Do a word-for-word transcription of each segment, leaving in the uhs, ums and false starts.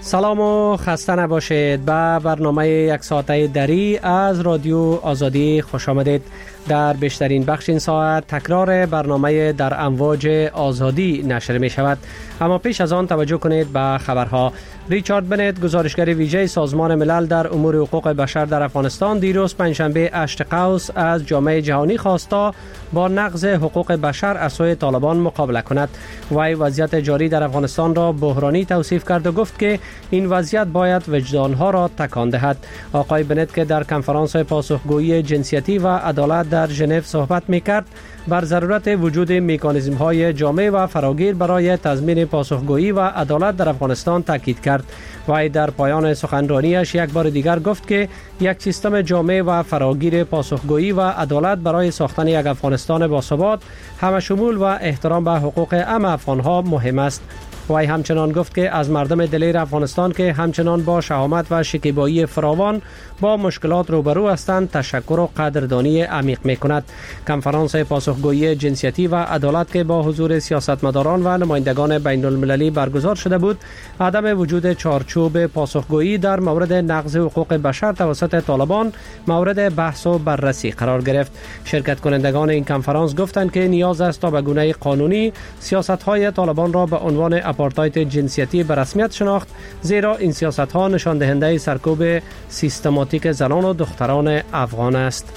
سلام و خسته نباشید. به برنامه یک ساعته دری از رادیو آزادی خوش آمدید. در بیشترین بخش این ساعت تکرار برنامه در امواج آزادی نشر می شود. اما پیش از آن توجه کنید به خبرها. ریچارد بنت، گزارشگر ویژه سازمان ملل در امور حقوق بشر در افغانستان، دیروز پنجشنبه اشت قوس از جامعه جهانی خواستا با نقض حقوق بشر از سوی طالبان مقابله کند. وی وضعیت جاری در افغانستان را بحرانی توصیف کرد و گفت که این وضعیت باید وجدانها را تکان دهد. آقای بنت که در کنفرانس پاسخگویی جنسیتی و عدالت در ژنو صحبت می‌کرد، بر ضرورت وجود مکانیزم‌های جامع و فراگیر برای تضمین پاسخگویی و عدالت در افغانستان تاکید کرد. و در پایان سخنرانیش یک بار دیگر گفت که یک سیستم جامع و فراگیر پاسخگویی و عدالت برای ساختن یک افغانستان باثبات، همشمول و احترام به حقوق همه افغان‌ها مهم است. وی همچنان گفت که از مردم دلیر افغانستان که همچنان با شهامت و شکیبایی فراوان با مشکلات روبرو هستند تشکر و قدردانی عمیق می‌کند. کنفرانس پاسخگویی جنسیتی و عدالت که با حضور سیاستمداران و نمایندگان بین المللی برگزار شده بود، عدم وجود چارچوب پاسخگویی در مورد نقض حقوق بشر توسط طالبان مورد بحث و بررسی قرار گرفت. شرکت کنندگان این کنفرانس گفتند که نیاز است تا به گونه قانونی سیاست‌های طالبان را به عنوان آپارتاید جنسیتی به رسمیت شناخت، زیرا این سیاست‌ها نشان دهنده سرکوب سیستماتیک زنان و دختران افغان است.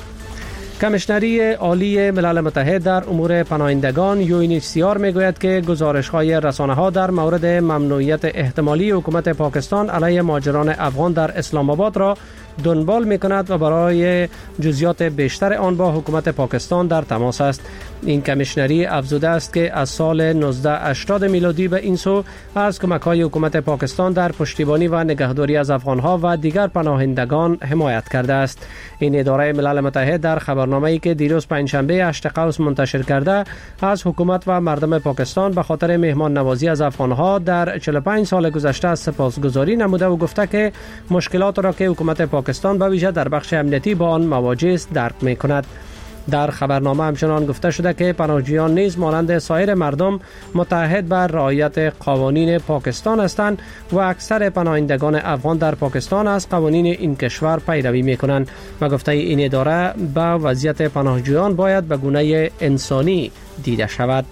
کمیشنری عالی ملل متحد در امور پناهندگان یو ان اچ سی آر میگوید که گزارش‌های رسانه‌ها در مورد ممنوعیت احتمالی حکومت پاکستان علیه مهاجران افغان در اسلام آباد را دنبال می‌کند و برای جزئیات بیشتر آن با حکومت پاکستان در تماس است. این کمیشنری افزوده است که از سال نوزده هشتاد میلادی به این سو از کمک‌های حکومت پاکستان در پشتیبانی و نگهداری از افغان‌ها و دیگر پناهندگان حمایت کرده است. این اداره ملل متحد در خبرنامه‌ای که دیروز پنجشنبه اشت قوس منتشر کرده، از حکومت و مردم پاکستان به خاطر مهمان نوازی از افغان‌ها در چهل و پنج سال گذشته سپاسگزاری نموده و گفته که مشکلات را که حکومت پاکستان به ویژه در بخش امنیتی با آن مواجه است درک می‌کند. در خبرنامه همچنان گفته شده که پناهجویان نیز مانند سایر مردم متعهد بر رعایت قوانین پاکستان هستند و اکثر پناهندگان افغان در پاکستان از قوانین این کشور پیروی می‌کنند و گفته این اداره به وضعیت پناهجویان باید به گونه انسانی دیده شود.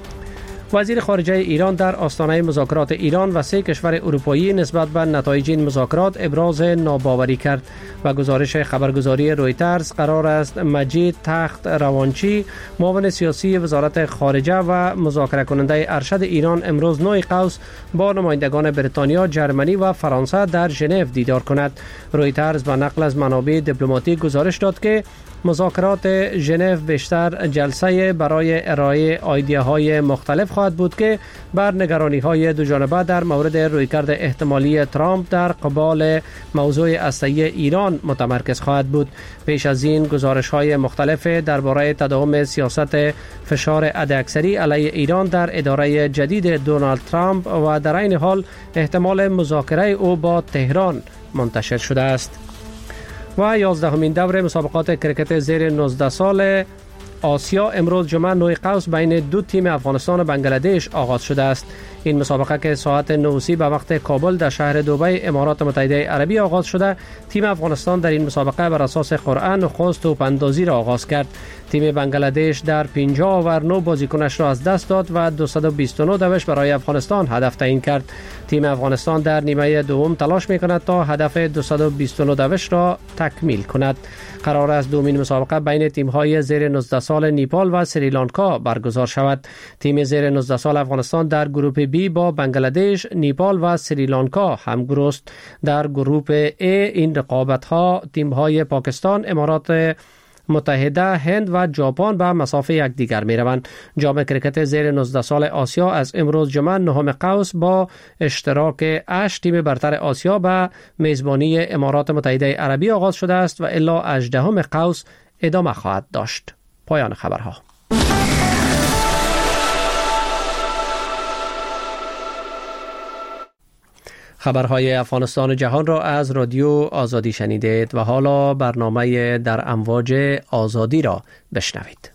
وزیر خارجه ایران در آستانه مذاکرات ایران و سه کشور اروپایی نسبت به نتایج این مذاکرات ابراز ناباوری کرد و گزارش خبرگزاری رویترز قرار است مجید تخت روانچی، معاون سیاسی وزارت خارجه و مذاکره کننده ارشد ایران، امروز نه قوس با نمایندگان بریتانیا، جرمنی و فرانسه در ژنو دیدار کند. رویترز به نقل از منابع دیپلماتیک گزارش داد که مذاکرات ژنو بیشتر جلسه برای ارائه ایده‌های مختلف خواهد بود که بر نگرانی‌های دوجانبه در مورد رویکرد احتمالی ترامپ در قبال موضوع هسته‌ای ایران متمرکز خواهد بود. پیش از این گزارش‌های مختلف درباره تداوم سیاست فشار حداکثری علیه ایران در اداره جدید دونالد ترامپ و در این حال احتمال مذاکره او با تهران منتشر شده است. و یازدهمین دور مسابقات کرکت زیر نوزده سال آسیا امروز جمعه نه قوس بین دو تیم افغانستان و بنگلادش آغاز شده است. این مسابقه که ساعت نه به وقت کابل در شهر دبی امارات متحده عربی آغاز شده، تیم افغانستان در این مسابقه بر اساس قرعه نخست توپ‌اندازی را آغاز کرد. تیم بنگلادش در پنجاه اوور نه بازیکنش را از دست داد و دویست و بیست و نه دوش برای افغانستان هدف تعیین کرد. تیم افغانستان در نیمه دوم تلاش می‌کند تا هدف دویست و بیست و نه دوش را تکمیل کند. قرار است دومین مسابقه بین تیم‌های زیر نوزده سال نیپال و سریلانکا برگزار شود. تیم زیر نوزده سال افغانستان در گروه بی با بنگلادش، نیپال و سریلانکا همگروه است. در گروه ای این رقابت‌ها تیم‌های پاکستان، امارات متحده، هند و ژاپن به مسافه یکدیگر می‌روند. جام کرکت زیر نوزده سال آسیا از امروز جمعه نهم قوس با اشتراک هشت تیم برتر آسیا به میزبانی امارات متحده عربی آغاز شده است و الی هجدهم قوس ادامه خواهد داشت. پایان خبرها. خبرهای افغانستان و جهان را از رادیو آزادی شنیدید و حالا برنامه در امواج آزادی را بشنوید.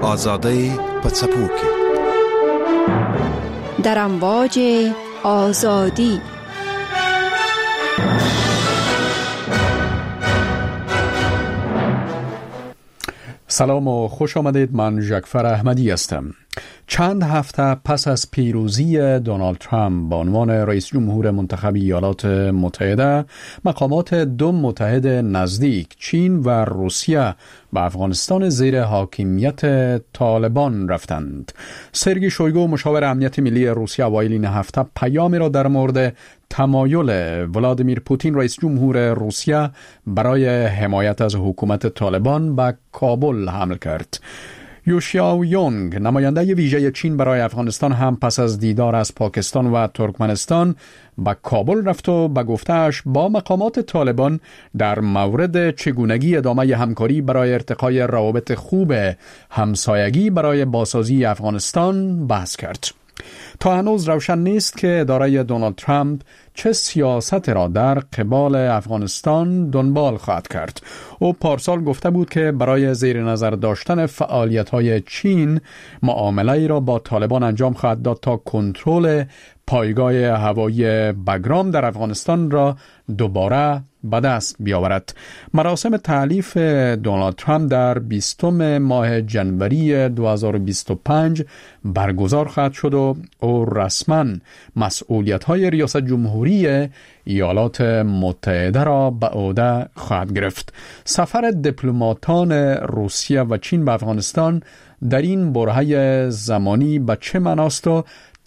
آزادی پڅپوکي در امواج آزادی. سلام و خوش آمدید. من ژکفر احمدی هستم. چند هفته پس از پیروزی دونالد ترامپ به عنوان رئیس جمهور منتخب ایالات متحده، مقامات دو متحد نزدیک چین و روسیه به افغانستان زیر حاکمیت طالبان رفتند. سرگئی شویگو مشاور امنیت ملی روسیه اوایل این هفته پیامی را در مورد تمایل ولادیمیر پوتین رئیس جمهور روسیه برای حمایت از حکومت طالبان به کابل حمل کرد. یوشیاو یونگ نماینده ویژه چین برای افغانستان هم پس از دیدار از پاکستان و ترکمنستان به کابل رفت و به گفته‌اش با مقامات طالبان در مورد چگونگی ادامه همکاری برای ارتقای روابط خوب همسایگی برای بازسازی افغانستان بحث کرد. تا هنوز روشن نیست که اداره دونالد ترامپ چه سیاست را در قبال افغانستان دنبال خواهد کرد. او پارسال گفته بود که برای زیر نظر داشتن فعالیت‌های چین معامله را با طالبان انجام خواهد داد تا کنترل پایگاه هوایی بگرام در افغانستان را دوباره به دست بیاورد. مراسم تألیف دونالد ترامپ در بیستم ماه جنوری دو هزار و بیست و پنج برگزار خواهد شد و او رسما مسئولیت‌های ریاست جمهوری ایالات متحده را به عهده خواهد گرفت. سفر دیپلماتان روسیه و چین به افغانستان در این برهه زمانی به چه معناست و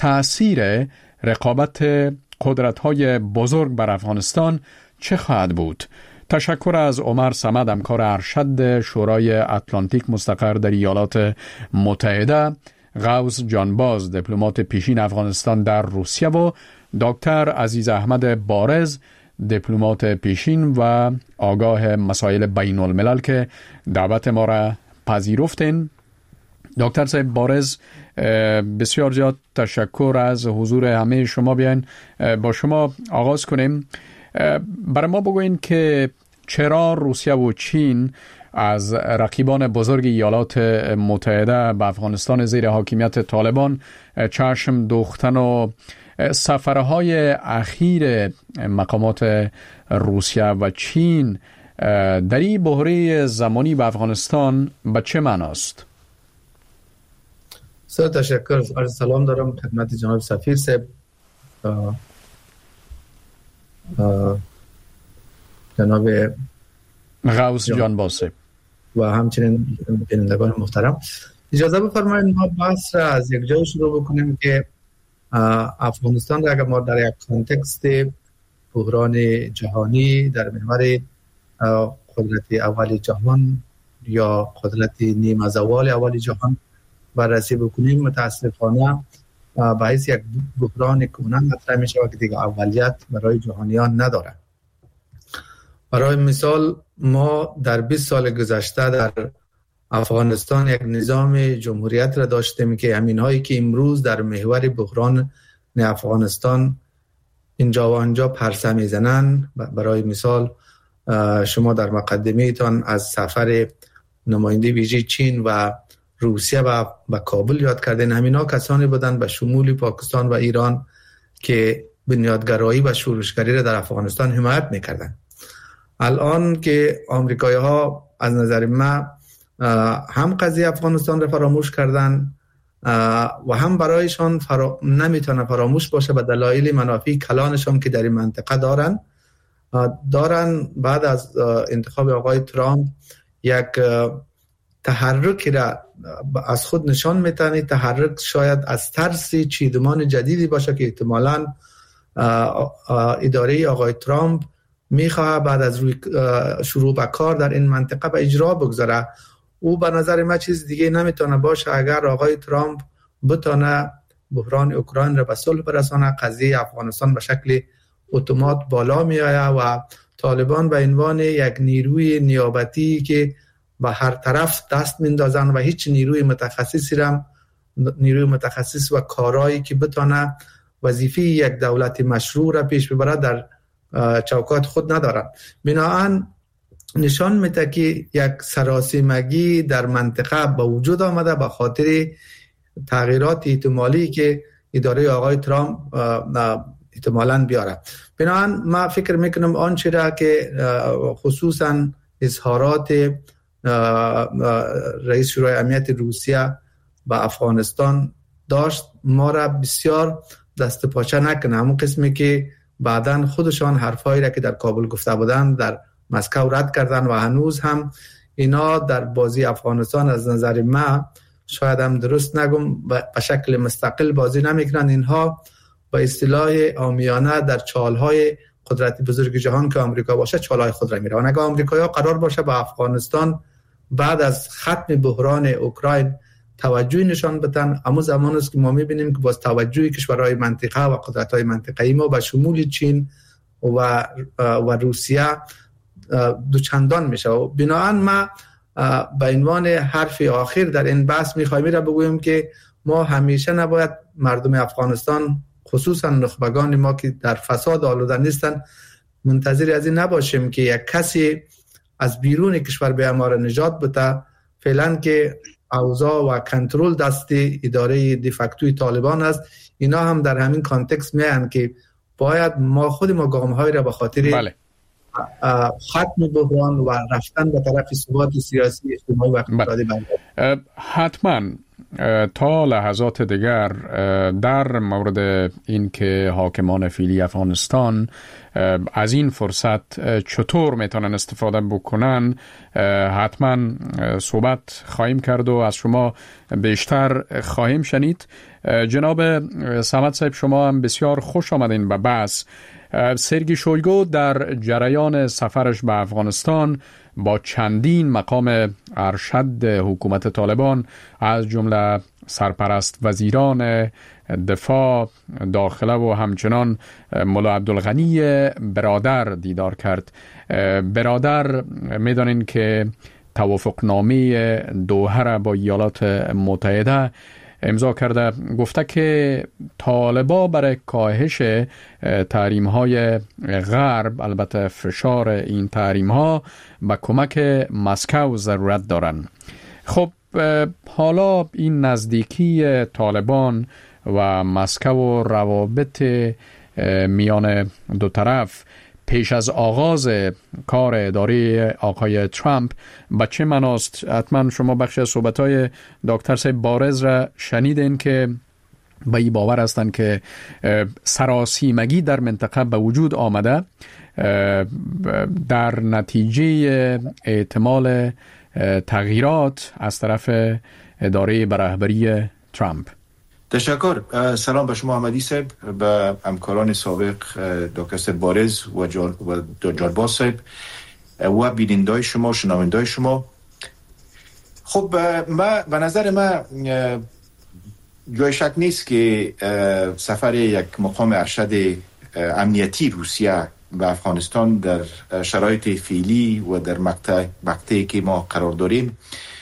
تأثیر رقابت قدرت‌های بزرگ بر افغانستان چه خواهد بود؟ تشکر از عمر صمد، همکار ارشد شورای اتلانتیک مستقر در ایالات متحده، غوث جانباز دیپلمات پیشین افغانستان در روسیه و دکتر عزیز احمد بارز دیپلمات پیشین و آگاه مسائل بین الملل که دعوت ما را پذیرفتین. دکتر صاحب بارز، بسیار زیاد تشکر از حضور همه شما. بیاین با شما آغاز کنیم. برای ما بگوین که چرا روسیه و چین از رقیبان بزرگ ایالات متحده به افغانستان زیر حاکمیت طالبان چشم دوختن و سفرهای اخیر مقامات روسیه و چین در این بحران زمانی به افغانستان به چه معناست؟ سر تشکر. عرض سلام دارم خدمت جناب سفیر صاحب، جناب غوث جانباز و همچنین بینندگان محترم. اجازه بفرمایید ما بحث را از یک جای شروع بکنیم که افغانستان را اگر ما در یک کانتکست بحران جهانی در محور قدرت اول جهان یا قدرت نیمه زوال اول جهان بررسی بکنیم، متاسفانه به حیث یک بحران کهنه مطرح می شود که دیگه اولیت برای جهانیان نداره. برای مثال ما در بیست سال گذشته در افغانستان یک نظام جمهوریت را داشتیم که همین هایی که امروز در محور بحران افغانستان اینجا و آنجا پرسه میزنن. برای مثال شما در مقدمه تان از سفر نماینده ویژه چین و روسیه و به کابل یاد کردن. همینا کسانی بودند به شمول پاکستان و ایران که بنیادگرایی و شورشگری را در افغانستان حمایت میکردند. الان که آمریکایی ها از نظر ما هم قضیه افغانستان را فراموش کردن و هم برایشان فرا... نمیتونه فراموش باشه به دلایل منافع کلانشان که در این منطقه دارن دارن بعد از انتخاب آقای ترامپ یک تحرکی را از خود نشان میتونه. تحرک شاید از ترس چیدمان جدیدی باشه که احتمالاً اداره آقای ترامپ میخواه بعد از روی شروع به کار در این منطقه به اجرا بگذاره. او به نظر من چیز دیگه نمیتونه باشه اگر آقای ترامپ بتونه بحران اوکراین را به صلح برسانه، قضیه افغانستان به شکل اتومات بالا میآید و طالبان به عنوان یک نیروی نیابتی که به هر طرف دست میندازن و هیچ نیروی متخصصی را نیروی متخصص و کارایی که بتونه وظیفه یک دولت مشروع را پیش ببره در چوکات خود ندارن. بنابراین نشان میده که یک سراسیمگی در منطقه به وجود آمده به خاطر تغییرات احتمالی که اداره آقای ترامپ احتمالاً بیاره. بنابراین ما فکر میکنم آنچه را که خصوصاً اظهارات رئیس شورای امنیت روسیه به افغانستان داشت ما را بسیار دست پاچه نکنه. همون قسمی که بعداً خودشان حرفایی را که در کابل گفته بودند در مسکو رد کردن و هنوز هم اینا در بازی افغانستان از نظر ما شاید هم درست نگم به شکل مستقل بازی نمیکنن. اینها با اصطلاح عامیانه در چالهای قدرت بزرگ جهان که آمریکا باشه چالهای خود را میرن. اگه آمریکایی‌ها قرار باشه به افغانستان بعد از ختم بحران اوکراین توجه نشان بدن، اما زمان است که ما میبینیم که باز توجه کشورهای منطقه و قدرت‌های منطقه‌ای ما به شمول چین و و روسیه دوچندان میشه. و بنابراین ما به عنوان حرف آخر در این بحث میخوایم را بگویم که ما همیشه نباید مردم افغانستان خصوصا نخبگان ما که در فساد آلوده نیستن منتظر از این نباشیم که یک کسی از بیرون کشور به ما را نجات بده. فعلا که اوضاع و کنترل دست اداره دیفکتوی طالبان است. اینا هم در همین کانتکست میان که باید ما خود ما گام‌های را به خاطر بله. ختم بحران و رفتن به طرف ثبات سیاسی اجتماعی و اقتصادی بله. حتما تا لحظات دیگر در مورد این که حاکمان فعلی افغانستان از این فرصت چطور میتونن استفاده بکنن حتما صحبت خواهیم کرد و از شما بیشتر خواهیم شنید. جناب صمد صاحب شما هم بسیار خوش آمدین به بحث. سرگی شویگو در جریان سفرش به افغانستان با چندین مقام ارشد حکومت طالبان از جمله سرپرست وزیران دفاع، داخله و همچنان ملا عبدالغنی برادر دیدار کرد. برادر میدانین که توافقنامه دوحه را با ایالات متحده امضا کرده. گفته که طالبا برای کاهش تحریم های غرب، البته فشار این تحریم ها، به کمک مسکو ضرورت دارند. خب حالا این نزدیکی طالبان و مسکو و روابط میان دو طرف پیش از آغاز کار اداره آقای ترامپ به چه معناست؟ حتما شما بخش از صحبت‌های دکتر صاحب بارز را شنیدین که به این باور هستند که سراسیمگی در منطقه به وجود آمده در نتیجه احتمال تغییرات از طرف اداره به رهبری ترامپ. تشکر. سلام به شما احمدی صاحب، به همکاران سابق دکتر بارز و جالباز صاحب و بینندای شما، شنوندای شما. خب ما به نظر ما جای شک نیست که سفر یک مقام ارشد امنیتی روسیه به افغانستان در شرایط فعلی و در مقطع مقطعی که ما قرار داریم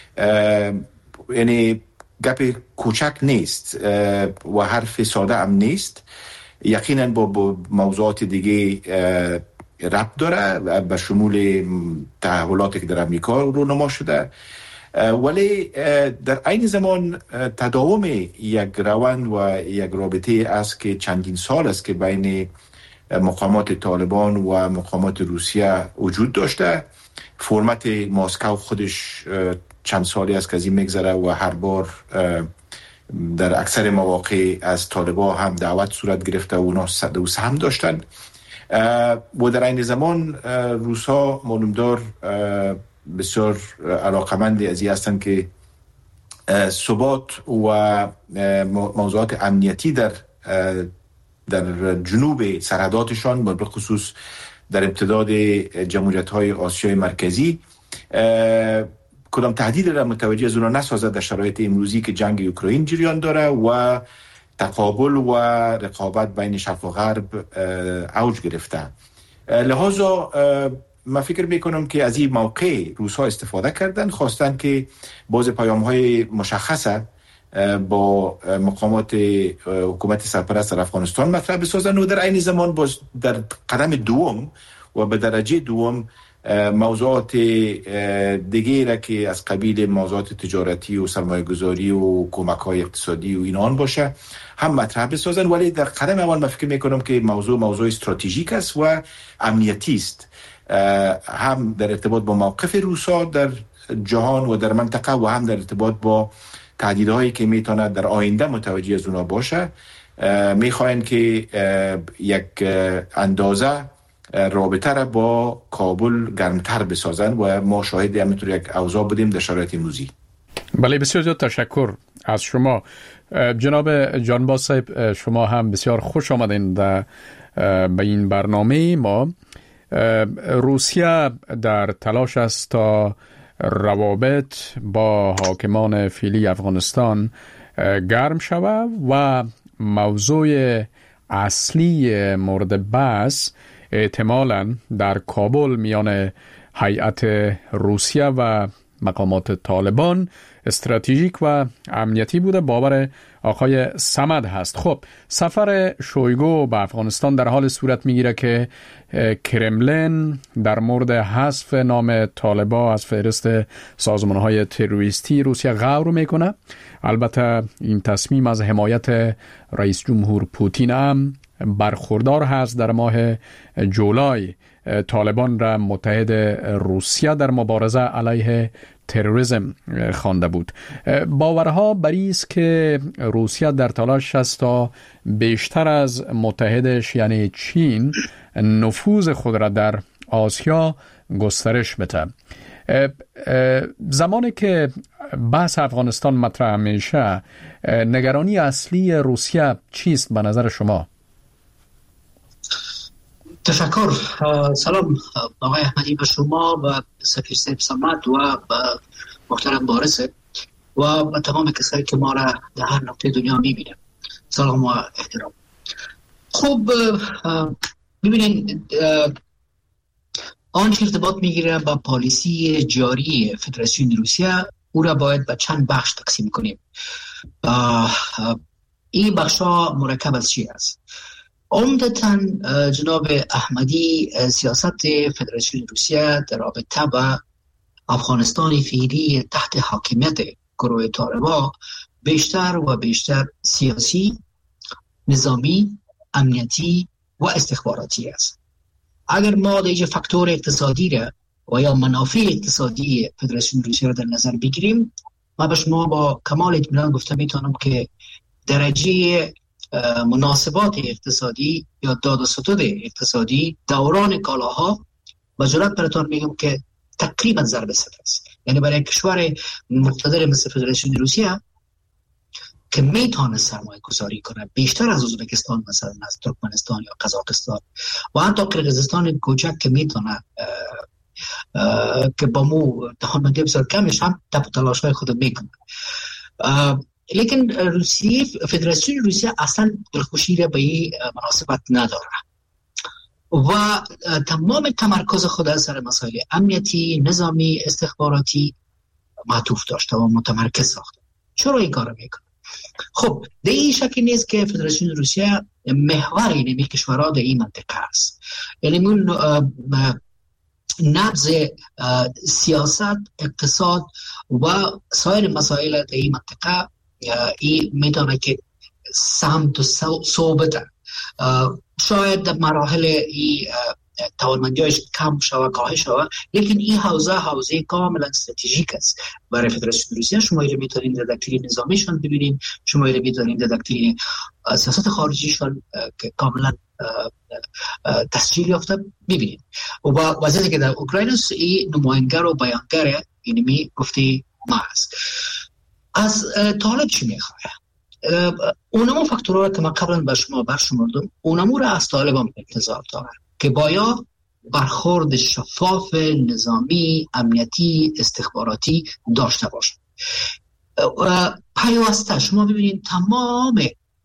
یعنی گپ کوچک نیست و حرف ساده هم نیست. یقینا با موضوعات دیگه ربط داره به شمول تحولاتی که در امریکا رونما شده، ولی در عین زمان تداوم یک روند و یک رابطه است که چندین سال است که بین مقامات طالبان و مقامات روسیه وجود داشته. فرمت مسکو خودش چند سالی است که از این میگذره و هر بار در اکثر مواقع از طالبان هم دعوت صورت گرفته و اونا دوست هم داشتن و در این زمان روسا معلومدار بسیار علاقمند از این هستند که ثبات و موضوعات امنیتی در در جنوب سرحداتشان به خصوص در امتداد جمهوریت‌های آسیای مرکزی کدام تهدید را متوجه از اونا نسازد در شرایط امروزی که جنگ اوکراین جریان داره و تقابل و رقابت بین شرق و غرب اوج گرفته. لذا من فکر میکنم که از این موقع روس‌ها استفاده کردن، خواستن که باز پیام‌های مشخصه با مقامات حکومت سرپرست در افغانستان مطرح بسازن و در عین زمان باز در قدم دوم و به درجه دوم موضوعات دیگه را که از قبیل موضوعات تجارتی و سرمایه گذاری و کمک های اقتصادی و اینان باشه هم مطرح بسازن، ولی در قدم اول من فکر میکنم که موضوع موضوع استراتژیک است و امنیتی است، هم در ارتباط با موقف روسا در جهان و در منطقه و هم در ارتباط با تهدیدهایی که میتونه در آینده متوجه از اونا باشه. میخواین که یک اندازه رابطه را با کابل گرمتر بسازن و ما شاهد همینطور یک اوضاع بودیم در شرایط موزی. بله، بسیار زیاد تشکر از شما جناب جانباز صاحب. شما هم بسیار خوش آمدین به این برنامه ما. روسیه در تلاش است تا روابط با حاکمان فعلی افغانستان گرم شود و موضوع اصلی مورد بحث احتمالاً در کابل میان هیئت روسیه و مقامات طالبان استراتژیک و امنیتی بوده، باور آقای صمد هست. خب، سفر شویگو به افغانستان در حال صورت میگیره که کرملین در مورد حذف نام طالبان از فهرست سازمان‌های تروریستی روسیه غور میکنه. البته این تصمیم از حمایت رئیس جمهور پوتین هم برخوردار هست. در ماه جولای طالبان را متحد روسیه در مبارزه علیه تروریسم خوانده بود. باورها بر این است که روسیه در تلاش است تا بیشتر از متحدش یعنی چین نفوذ خود را در آسیا گسترش بده. زمانی که بحث افغانستان مطرح میشه، نگرانی اصلی روسیه چیست به نظر شما؟ تشکر. سلام آقای احمدی به شما و سفیر صاحب صمد و محترم بارس و تمام کسایی که ما را در هر نقطه دنیا میبینه. سلام و احترام. خب ببینید، آنچه ارتباط میگیره با پالیسی جاری فدراسیون روسیه، او را باید به چند بخش تقسیم کنیم. این بخش ها مرکب از چی است؟ عمدتاً جناب احمدی، سیاست فدراسیون روسیه در رابطه با افغانستان فعلی تحت حاکمیت گروه طالبان بیشتر و بیشتر سیاسی، نظامی، امنیتی و استخباراتی است. اگر ما دیگه فاکتور اقتصادی را و یا منافع اقتصادی فدراسیون روسیه را در نظر بگیریم، ما به شما با کمال اطمینان گفته میتونم که درجه مناسبات اقتصادی یا داد و ستد اقتصادی دوران کالاها و جرات براتون میگم که تقریبا ضرب صفر است. یعنی برای کشور مقتدر مثل فدراسیون روسیه که میتونه سرمایه گذاری کنه بیشتر از ازبکستان، مثلا از ترکمنستان یا قزاقستان و حتی قرقیزستان کوچک که میتونه که با مو دهانمندی بسیار کمش هم تپ تلاش های خود میکنه. لیکن روسیه، فدراسیون روسیه اصلا دلخوشی را به این مناسبت نداره و تمام تمرکز خود از سر مسائل امنیتی، نظامی، استخباراتی معطوف داشته و متمرکز ساخته. چرا این کار میکنه؟ خب در این شکل نیست که فدراسیون روسیه محور اینمی کشورها در این منطقه است. یعنی من نبض سیاست، اقتصاد و سایر مسائل در این منطقه این میتونه که سمت و ثابت شاید در مراحل این توانمندیش کم شود، کاهش شود، لیکن این حوزه حوزه کاملا استراتژیک است برای فدراسیون روسیه. شما اینجا میتونید در دکترین نظامیشان ببینید، شما اینجا میتونید در دکترین سیاست خارجیشان که کاملا تسجیل یافته ببینید. و وضعیتی که در اوکراین است، این نماینگر و بیانگر اینمی گفته ما است. از طالب چی میخواه؟ اونمو فاکتورها که من قبلا به شما برشمردم، اونمو را از طالب هم انتظار داره که باید برخورد شفاف، نظامی، امنیتی، استخباراتی داشته باشه. پیوسته شما ببینید تمام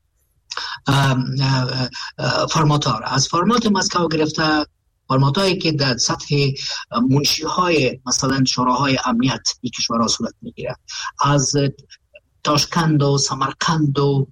فرمات ها را از فرمات مسکو گرفته، فرمات هایی که در سطح منشی های مثلا شوراهای امنیت این کشورها صورت میگیره، از تاشکند و سمرقند و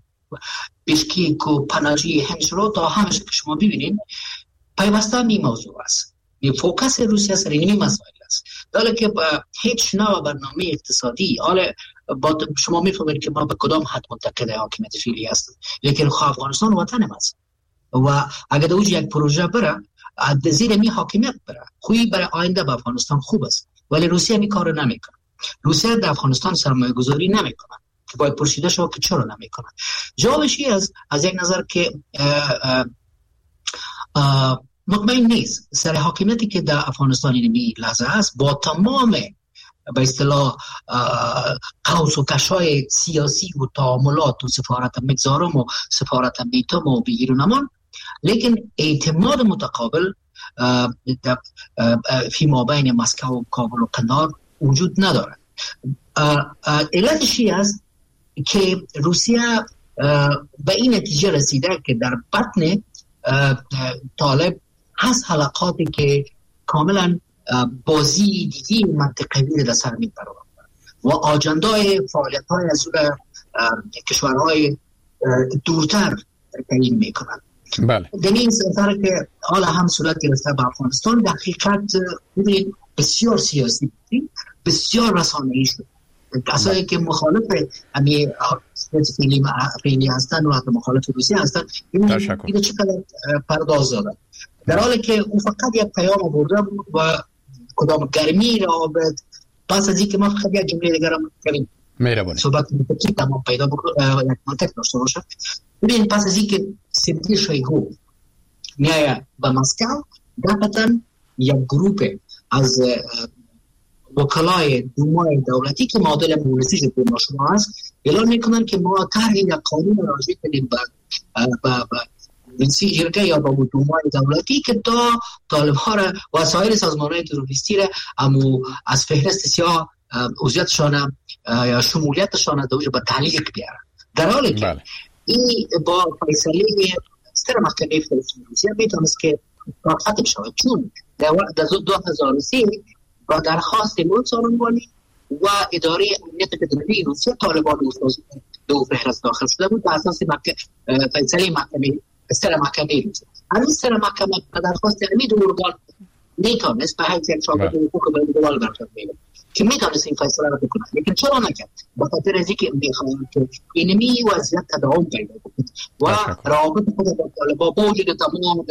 بیشکیک و پناجی همشورا تا همش که شما ببینید پیوسته این موضوع است. فوکس روسیه سر این مسائل است. حالا که با هیچ نوع برنامه اقتصادی، حالا با شما میفهمید که ما به کدام حد منتقد حاکمیت فعلی هستیم، لیکن افغانستان وطن ماست و اگر دوج یک پروژه بره از زیر می حاکمیت بره، خویی برای آینده به افغانستان خوب است، ولی روسیه می کار نمیکنه. روسیه در افغانستان سرمایه گذاری نمیکنه که باید پرسیده شد که چرا نمیکنه. جوابش از از یک نظر که اه اه اه مطمئن نیست سر حاکمیتی که در افغانستان اینمی لحظه است با تمام به اصطلاح قوس و کشای سیاسی و تعاملات و سفارت مگذارم و سفارت میتم و بیرونمان، لیکن اعتماد متقابل فی مابین مسکو و کابل و قندهار وجود ندارد. علتش است که روسیه به این نتیجه رسیده که در بطن طالب هست حلقاتی که کاملا بازی دیگی منطقوی در سر میبرند و آجندای فعالیت های از کشورهای دورتر تعیین میکنند. بله. در این سفر که حالا هم صورت گرفته به افغانستان در حقیقت بسیار سیاسی بسیار رسانه‌ای شد. کسایی که مخالف امی فعلی هستند و حتی مخالف روسیه هستند اینو چقدر پرداز دادن، در حالی که اون فقط یک پیام برده بود و کدام گرمی رابط. پس از اینکه ما فقط یک جمله دیگر هم کنیم مهربانی صحبت که تمام پیدا بود یک منطق داشته باشه. ببین پس از اینکه سرگی شویگو میایه به مسکو، دفعتا یک گروپ از وکلای دومای دولتی که معادل مونسی شده ما شما هست اعلام میکنن که ما طرح یک قانون راجع کنیم به ونسی جرگه یا با دومای دولتی که تا طالب ها را و سایر سازمان های تروریستی را امو از فهرست سیاه عضویتشان یا شمولیتشان دوجه به تعلیق بیارن، در حالی که این با فیصله ستر محکمه فدراسیون روسیه میتونست که ختم شود، چون در دو هزار و سه با درخواست ملک سارنگانی و اداره امنیت فدرالی روسیه طالبان دو فهرست داخل شده بود به اساس فیصله محکمه ستر محکمه روسیه. همین ستر محکمه درخواست امید و ارگان میتونست به حیث یک شاگرد حقوق بین‌الملل برخورد می‌کرد که میتونست این فیصله را بکنه، لیکن چرا نکرد؟ به خاطر از اینکه میخواهند که اینمی وضعیت تداوم پیدا کنه و روابط خود با طالبان با وجود تمام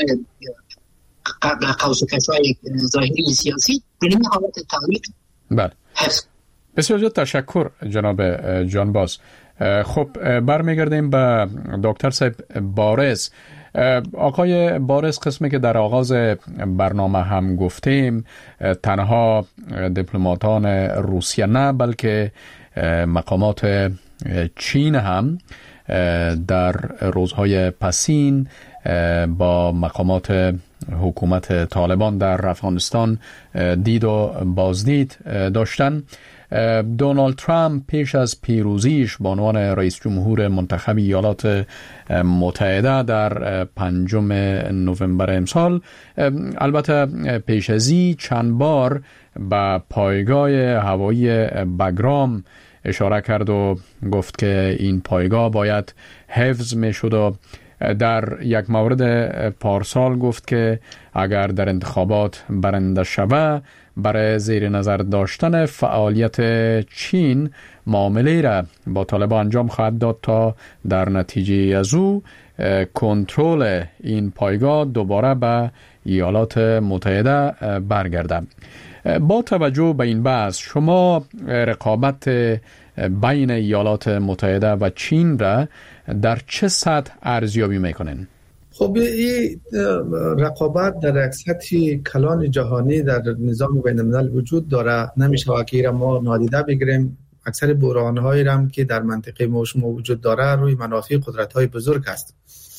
قوس و کشای ظاهری سیاسی اینمی حالت تعلیق بله. هست. بسیار زیاد تشکر جناب جانباز. خب برمیگردیم به دکتر صاحب بارز. آقای بارز، قسمی که در آغاز برنامه هم گفتیم، تنها دیپلماتان روسیه نه بلکه مقامات چین هم در روزهای پسین با مقامات حکومت طالبان در افغانستان دید و بازدید داشتن. دونالد ترامپ پیش از پیروزیش به عنوان رئیس جمهور منتخب ایالات متحده در پنجم نوامبر امسال البته پیش ازی چند بار به پایگاه هوایی بگرام اشاره کرد و گفت که این پایگاه باید حفظ می شد و در یک مورد پارسال گفت که اگر در انتخابات برنده شوه برای زیر نظر داشتن فعالیت چین معامله را با طالبان انجام خواهد داد تا در نتیجه از او کنترل این پایگاه دوباره به ایالات متحده برگرده. با توجه به این بحث شما رقابت بین ایالات متحده و چین را در چه سطح ارزیابی میکنین؟ خب این رقابت در یک سطح کلان جهانی در نظام بین الملل وجود داره، نمیشه که ما نادیده بگیریم. اکثر بحران‌هایی هم که در منطقه ما شما وجود داره روی منافع قدرت‌های بزرگ است.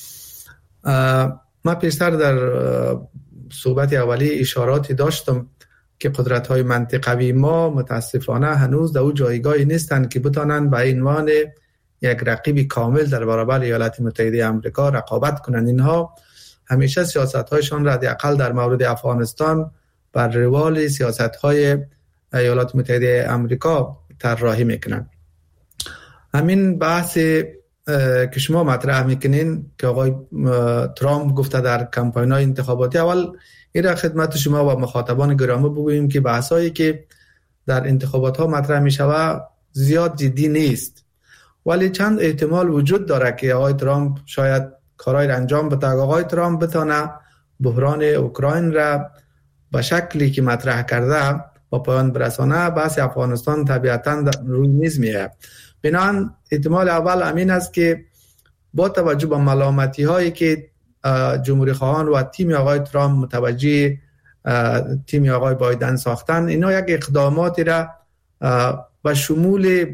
من پیشتر در صحبت اولی اشاراتی داشتم که قدرت‌های منطقوی ما متاسفانه هنوز در اون جایگاهی نیستند که بتانند به عنوان یک رقیب کامل در برابر ایالات متحده آمریکا رقابت کنند. اینها همیشه سیاست‌هایشان را حداقل در مورد افغانستان بر روال سیاست‌های ایالات متحده آمریکا طراحی میکنند. همین بحث که شما مطرح میکنین که آقای ترامپ گفته در کمپاین‌های انتخاباتی، اول این را خدمت شما و مخاطبان گرامی بگوییم که بحثایی که در انتخابات ها مطرح میشوه زیاد جدی نیست، ولی چند احتمال وجود داره که آقای ترامپ شاید کارهای را انجام بده. آقای ترامپ بتانه بحران اوکراین را به شکلی که مطرح کرده با پایان برسانه، بحث افغانستان طبیعتاً روی میز میاد. بنابراین احتمال اول امین است که با توجه به ملامتی هایی که جمهوری خواهان و تیم آقای ترامپ متوجه تیم آقای بایدن ساختن، اینا یک اقداماتی را به شمول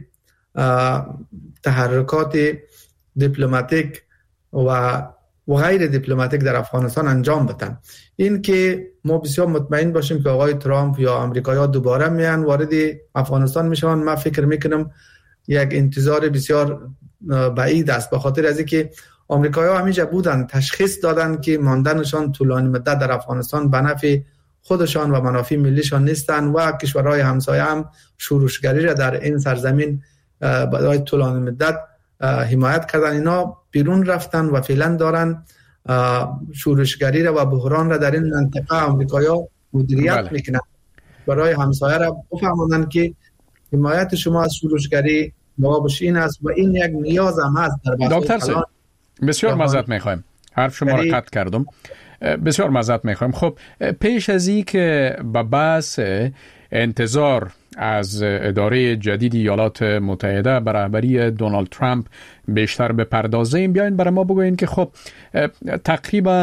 تحرکات دیپلماتیک و و غیر دیپلماتیک در افغانستان انجام بدن. این که ما بسیار مطمئن باشیم که آقای ترامپ یا آمریکایی‌ها دوباره میان وارد افغانستان میشن، من فکر میکنم یک انتظار بسیار بعید است، به خاطر از اینکه آمریکایی‌ها همیشه بودن تشخیص دادن که ماندنشان طولانی مدت در افغانستان به نفع خودشان و منافع ملیشان نیستن و کشورهای همسایه هم شورشگری را در این سرزمین برای طولانی مدت حمایت کردن. اینا بیرون رفتن و فعلا دارن شورشگری را و بحران را در این منطقه آمریکایی‌ها مدیریت بله. میکنن برای همسایه را بفهمونن که حمایت شما از شورشگری جوابش این است و این یک نیاز هم هست در دکتر سید. بسیار معذرت میخوایم، حرف شما را قطع کردم، بسیار معذرت میخوایم. خب پیش از این که به بحث انتظار از اداره جدید ایالات متحده به رهبری دونالد ترامپ بیشتر بپردازیم، بیاین برای ما بگوین که خب تقریبا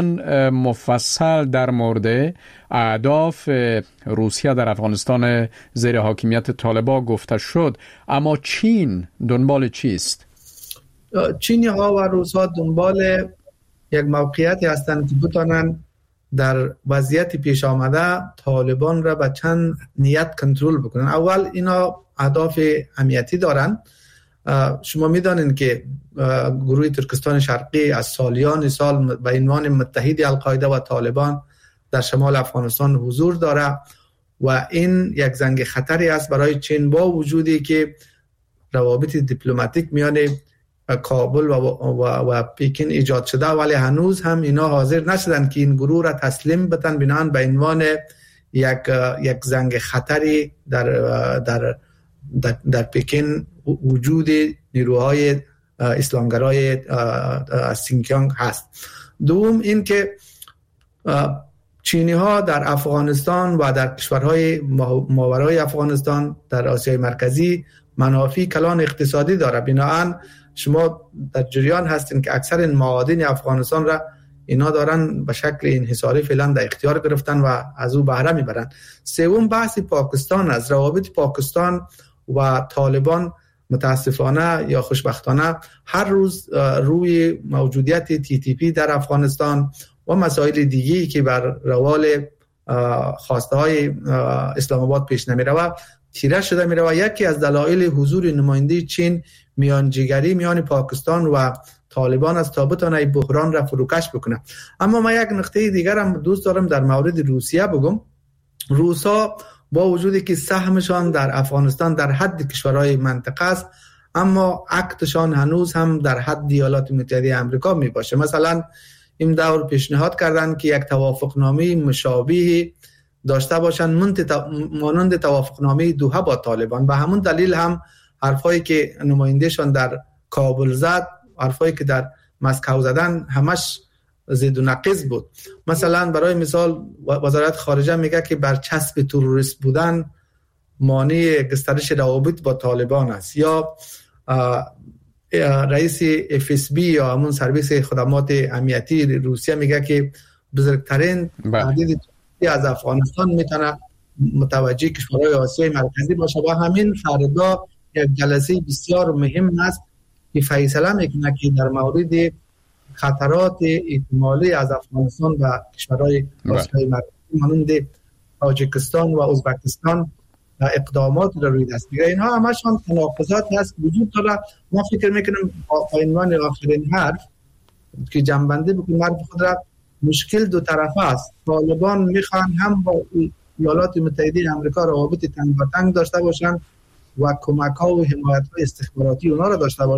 مفصل در مورد اهداف روسیه در افغانستان زیر حاکمیت طالبان گفته شد، اما چین دنبال چیست؟ چینی ها و روس ها دنبال یک موقعیتی هستند که بتانن در وضعیت پیش آمده طالبان را به چند نیت کنترل بکنن. اول اینا اهداف امنیتی دارن. شما میدانید که گروه ترکستان شرقی از سالیان سال به عنوان متحد القاعده و طالبان در شمال افغانستان حضور داره و این یک زنگ خطری است برای چین، با وجودی که روابط دیپلماتیک میان کابل و, و, و پیکین ایجاد شده، ولی هنوز هم اینا حاضر نشدن که این گروه را تسلیم بدن، بنان به عنوان یک یک زنگ خطری در در در, در پیکین وجود نیروهای اسلامگرای از سینکیانگ هست. دوم این که چینی ها در افغانستان و در کشورهای ماورای افغانستان در آسیای مرکزی منافع کلان اقتصادی داره، بنابراین شما در جریان هستین که اکثر این معادن افغانستان را اینا دارن به شکل انحصاری فعلا در اختیار گرفتن و از او بهره میبرن. سوم بحث پاکستان از روابط پاکستان و طالبان متاسفانه یا خوشبختانه هر روز روی موجودیت تی تی پی در افغانستان و مسائل دیگه‌ای که بر روال خواسته های اسلام آباد پیش نمیره و تیره شده میره و یکی از دلایل حضور نماینده چین میانجیگری میان پاکستان و طالبان است تا بتونه بحران را فروکش بکنه. اما ما یک نکته دیگر هم دوست دارم در مورد روسیه بگم. روسا با وجودی که سهمشان در افغانستان در حد کشورهای منطقه است، اما عقدشان هنوز هم در حد ایالات متحده آمریکا می باشه. مثلا این دور پیشنهاد کردن که یک توافقنامه مشابه داشته باشن مانند توافقنامه دوحه با طالبان. به همون دلیل هم حرفایی که نمایندهشان در کابل زد، حرفایی که در مسکو زدن، همش ضد و نقیض بود. مثلا برای مثال وزارت خارجه میگه که برچسب تروریست بودن مانع گسترش روابط با طالبان است، یا رئیس اف اس بی یا همون سرویس خدمات امنیتی روسیه میگه که بزرگترین تهدید از افغانستان میتونه متوجه کشورهای آسیای مرکزی باشه. و همین فردا یک جلسه بسیار مهم است که فیصله میکنه که در مورد خطرات احتمالی از افغانستان و کشورهای آسیای مرکزی مانند تاجیکستان و ازبکستان اقدامات را روی دست میگیره. اینها همشون تناقضات هست وجود داره. ما فکر میکنم با عنوان آخرین حرف که جنبنده بکنیم حرف خود را، مشکل دو طرفه است. طالبان میخوان هم با ایالات متحده آمریکا روابط تنگ و تنگ داشته باشن و کمک ها و حمایت های استخباراتی اونا را داشته باشن،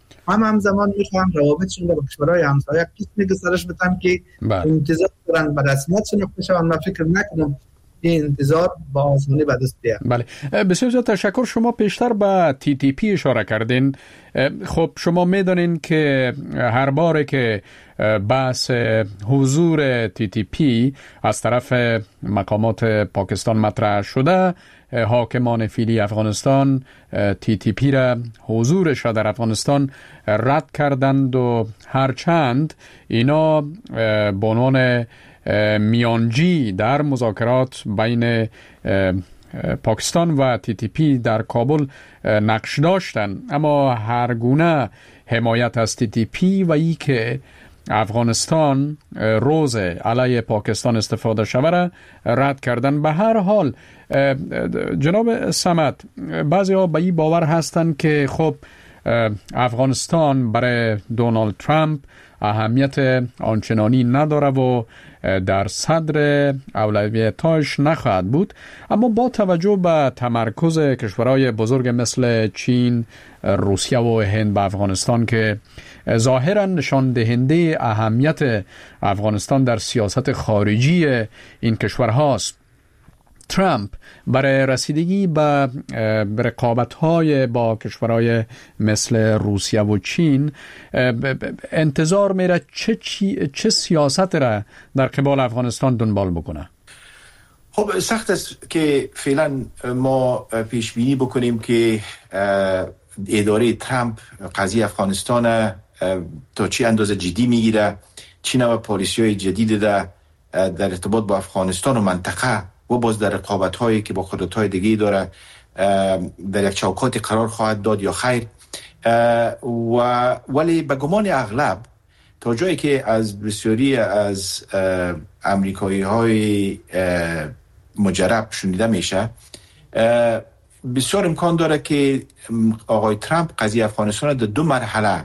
هم همزمان میخوام روابطشون با کشورهای همسایه قسمی گسترش بدم که انتظار دارن به رسمیت شناخته شوند. من فکر نکنم این انتظار با آسانی به دست بیاد. بله، بسیار زیاد تشکر. شما پیشتر به تی تی پی اشاره کردین. خب شما میدونین که هر باره که بحث حضور تی تی پی از طرف مقامات پاکستان مطرح شده، حاکمان فعلی افغانستان تی تی پی را حضورش را در افغانستان رد کردند و هرچند اینا به عنوان میانجی در مذاکرات بین پاکستان و تی تی پی در کابل نقش داشتند، اما هر گونه حمایت از تی تی پی و ای که افغانستان روز علیه پاکستان استفاده شود را رد کردن. به هر حال جناب صمد، بعضی ها به این باور هستند که خب افغانستان برای دونالد ترامپ اهمیت آنچنانی نداره و در صدر اولویتاش نخواهد بود، اما با توجه به تمرکز کشورهای بزرگ مثل چین، روسیه و هند به افغانستان که ظاهرا نشان دهنده اهمیت افغانستان در سیاست خارجی این کشورهاست، ترامپ برای رسیدگی به رقابت‌های با کشورهای مثل روسیه و چین انتظار میره چه, چه سیاست را در قبال افغانستان دنبال بکنه؟ خب سخت است که فعلا ما پیش بینی بکنیم که اداره ترامپ قضیه افغانستان تا چه اندازه جدی میگیره، چی نوع پالیسی‌های جدید در ارتباط با افغانستان و منطقه و باز در رقابت‌هایی که با قدرت‌های دیگه داره در یک چوکات قرار خواهد داد یا خیر. و ولی به گمان اغلب تا جایی که از بسیاری از امریکایی‌های مجرب شنیده میشه، بسیار امکان داره که آقای ترامپ قضیه افغانستان در دو مرحله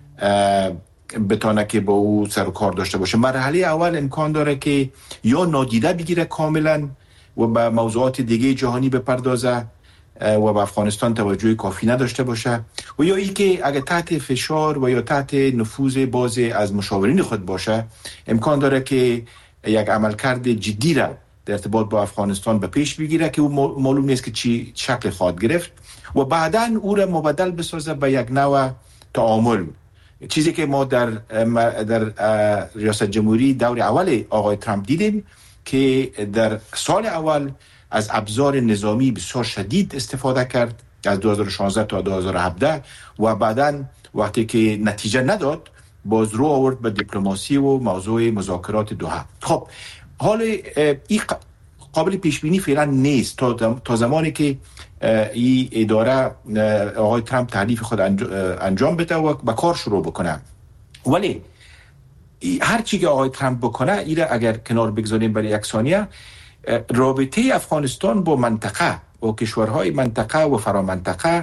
بتونه که با او سر و کار داشته باشه. مرحله اول امکان داره که یا نادیده بگیره کاملا و به موضوعات دیگه جهانی بپردازه و به افغانستان توجه کافی نداشته باشه، و یا ای که اگه تحت فشار و یا تحت نفوذ باز از مشاورین خود باشه، امکان داره که یک عملکرد جدی را در ارتباط با افغانستان به پیش بگیره که او معلوم نیست که چی شکل خواهد گرفت و بعداً او را مبدل بسازه به یک نوع تعامل، چیزی که ما در در ریاست جمهوری دور اول آقای ترامپ دیدیم که در سال اول از ابزار نظامی بسیار شدید استفاده کرد از دو هزار و شانزده تا دو هزار و هفده و بعداً وقتی که نتیجه نداد باز رو آورد به دیپلماسی و موضوع مذاکرات دوحه. خب حال این قابل پیش بینی فعلا نیست تا تا زمانی که این اداره آقای ترامپ تعریف خود انجام بده و به کار شروع بکنه. ولی هر چی که آقای ترامپ بکنه ایره اگر کنار بگذاریم برای یک ثانیه، رابطه افغانستان با منطقه و کشورهای منطقه و فرامنطقه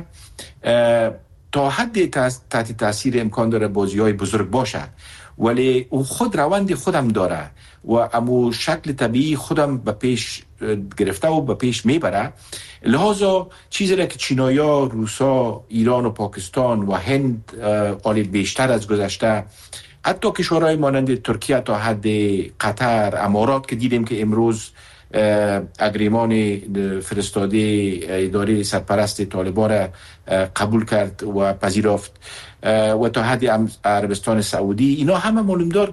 تا حد تحت تاثیر امکان داره بازی‌های بزرگ باشه، ولی او خود روند خودم داره و امو شکل طبیعی خودم به پیش گرفته و به پیش میبره. لحاظا چیزی را که چینایا، روسا، ایران و پاکستان و هند آلی بیشتر از گذشته، حتی کشورهای مانند ترکیه تا حد قطر، امارات که دیدیم که امروز اگریمان فرستاده اداره سرپرست طالبان را قبول کرد و پذیرفت و تا حد عربستان سعودی، اینا همه معلومدار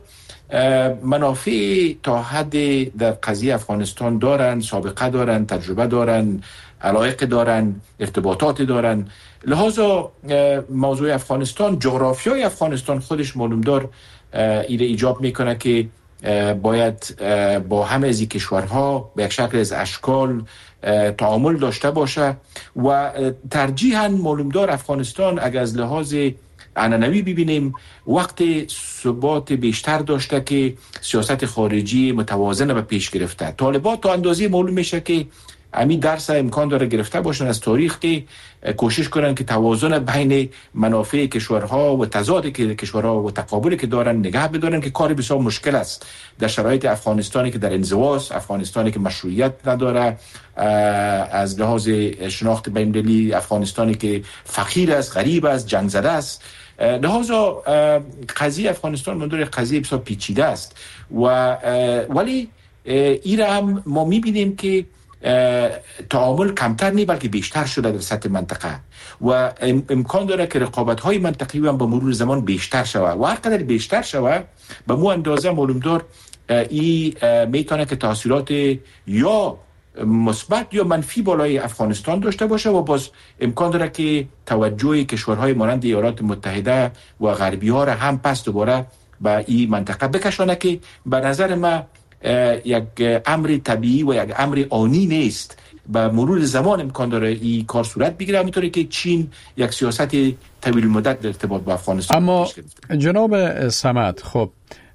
منافع تا حد در قضیه افغانستان دارن، سابقه دارن، تجربه دارن، علایق دارن، ارتباطات دارن. لحاظا موضوع افغانستان، جغرافیای افغانستان خودش معلومدار ایره ایجاب میکنه که باید با همه از این کشورها به یک شکل از اشکال تعامل داشته باشه و ترجیحاً معلومدار افغانستان اگر از لحاظ عنعنوی ببینیم وقت ثبات بیشتر داشته که سیاست خارجی متوازن به پیش گرفته. طالبان تا اندازه معلوم میشه که همین درس امکان داره گرفته باشن از تاریخ که کوشش کنن که توازن بین منافع کشورها و تضاد که کشورها و تقابلی که دارن نگه بدارن، که کار بسیار مشکل است در شرایط افغانستانی که در انزواست، افغانستانی که مشروعیت نداره از لحاظ شناخت بین‌المللی، افغانستانی که فقیر است، غریب است، جنگ زده است. لحاظا قضیه افغانستان منظور قضیه بسیار پیچیده است و ولی این را هم ما میبینیم که تعامل کمتر نی بلکه بیشتر شده در سطح منطقه و امکان داره که رقابت های منطقی هم به مرور زمان بیشتر شود و هر قدر بیشتر شود به مو اندازه معلوم دار این میتونه که تاثیرات یا مثبت یا منفی بالای افغانستان داشته باشه و باز امکان داره که توجه کشورهای مانند ایالات متحده و غربی ها را هم پس دوباره به این منطقه بکشانه که به نظر ما یک امر طبیعی و یک امر آنی نیست. به مرور زمان امکان داره این کار صورت بگیره، همینطوری که چین یک سیاست طویل مدت در ارتباط با افغانستان. اما جناب صمد، خب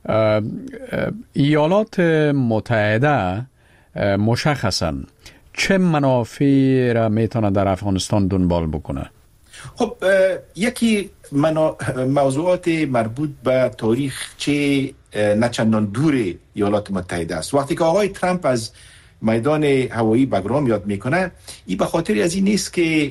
ایالات متحده مشخصاً چه منافعی را میتونه در افغانستان دنبال بکنه؟ خب یکی منا... موضوعات مربوط به تاریخ چه نه چندان دور ایالات متحده است. وقتی که آقای ترامپ از میدان هوایی بگرام یاد میکنه، این به خاطر از این نیست که ای,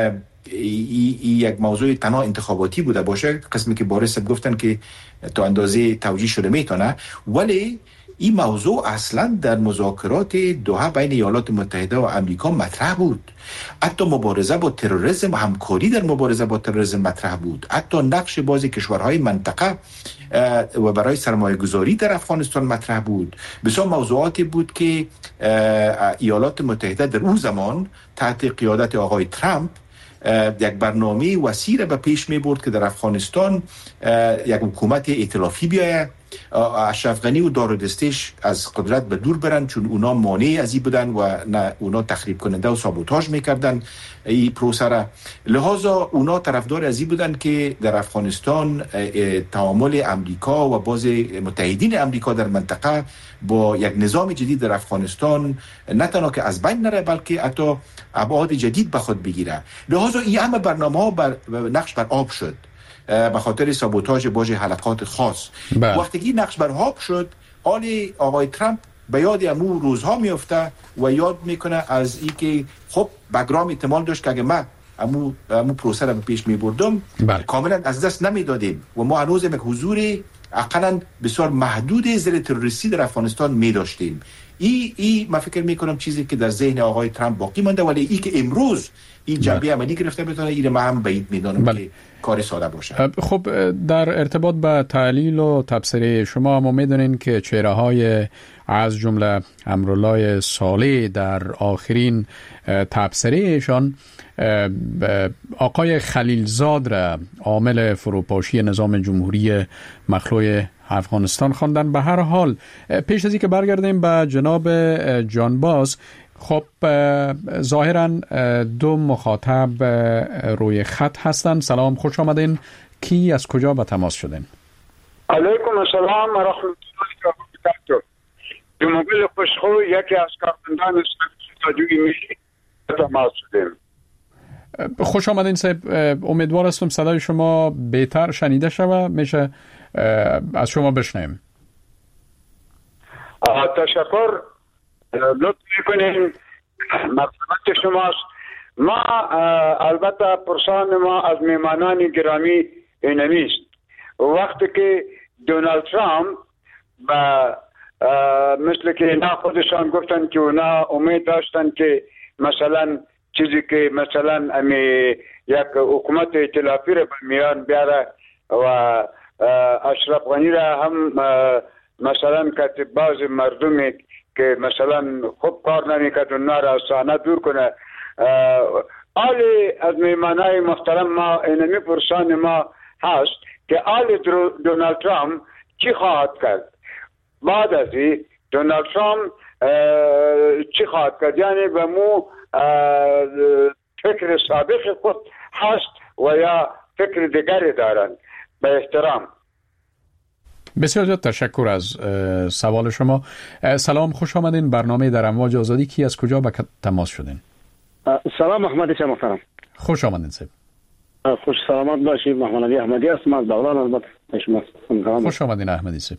ای یک موضوع تنها انتخاباتی بوده باشه، قسمی که بارس گفتن که تا اندازه توجیه شده میتونه، ولی این موضوع اصلا در مذاکرات دوحه بین ایالات متحده و امریکا مطرح بود. حتی مبارزه با تروریسم و همکاری در مبارزه با تروریسم مطرح بود. حتی نقش بازی کشورهای منطقه و برای سرمایه گذاری در افغانستان مطرح بود. بسیار موضوعاتی بود که ایالات متحده در اون زمان تحت قیادت آقای ترامپ یک برنامه وسیع به پیش می برد که در افغانستان یک حکومت ائتلافی بیاید، اشرف غنی و دارودستش از قدرت به دور برن، چون اونا مانع از این بودن و نه اونا تخریب کننده و سابوتاژ میکردن این پروسه را. لحاظا اونا طرفدار از این بودن که در افغانستان تعامل امریکا و باز متحدین امریکا در منطقه با یک نظام جدید در افغانستان نه تنها که از بین نره بلکه حتی ابعاد جدید به خود بگیره. لحاظا این همه برنامه‌ها بر نقش بر آب شد به خاطر سابوتاژ باج حلقات خاص. بله. وقتی که نقش بر آب شد، آلی آقای ترامپ به یاد امو روزها میفته و یاد میکنه از ای که خب بگرام احتمال داشت که اگه من امو, امو پروسه رو به پیش میبردم کاملا از دست نمیدادیم و ما هنوز یک حضور اقلا بسیار محدود ضد تروریستی در افغانستان میداشتیم. ای ای من فکر میکنم چیزی که در ذهن آقای ترامپ باقی مانده، ولی ای که امروز این جنبه عملی گرفته بتونه این ما هم بعید میدانم بله. که کار ساده باشه. خب در ارتباط با تحلیل و تبصره شما ما میدونین که چهره های از جمله امرالله صالح در آخرین تبصره ایشان آقای خلیلزاد را عامل فروپاشی نظام جمهوری مخلوع افغانستان خواندن. به هر حال پیش از اینکه برگردیم به جناب جانباز، خب ظاهرا دو مخاطب روی خط هستند. سلام، خوش آمدین. کی از کجا به تماس شدین؟ علیکم السلام و رحمت الله و برکاته. جمهوری خوشخو یکی از کارمندان رادیوی ملی به تماس شدیم. خوش آمدین صاحب. امیدوار هستم صدای شما بهتر شنیده شود، میشه از شما بشنویم. تشکر، لطف میکنیم. مقصد شماست. ما البته پرسان ما از میمانان گرامی اینمیست. وقتی که دونالد ترامپ با مثل که اینا خودشان گفتن که اونا امید داشتن که مثلا چیزی که مثلا امی یک حکومت ائتلافی را به میان بیاره و اشرف غنی را هم مثلا کتب باز مردمی که مثلا خوب کار نمیکرد اونا را از صحنه دور کنه. آلی از میمانای محترم ما اینمی پرسان ما هست که آلی دونالد ترامپ چی خواهد کرد بعد از این؟ دونالد ترامپ چی خواهد کرد؟ یعنی به مو فکر سابق خود هست و یا فکر دیگری دارند؟ به احترام. بسیار زیاد تشکر از سوال شما. سلام، خوش آمدین. برنامه در امواج آزادی. کی از کجا به تماس شدین؟ سلام، محمد شما محترم. خوش آمدین صاحب. خوش سلامت باشید. محمد علی احمدی هستم از بغلان. البته شما خوش آمدین احمدی صاحب.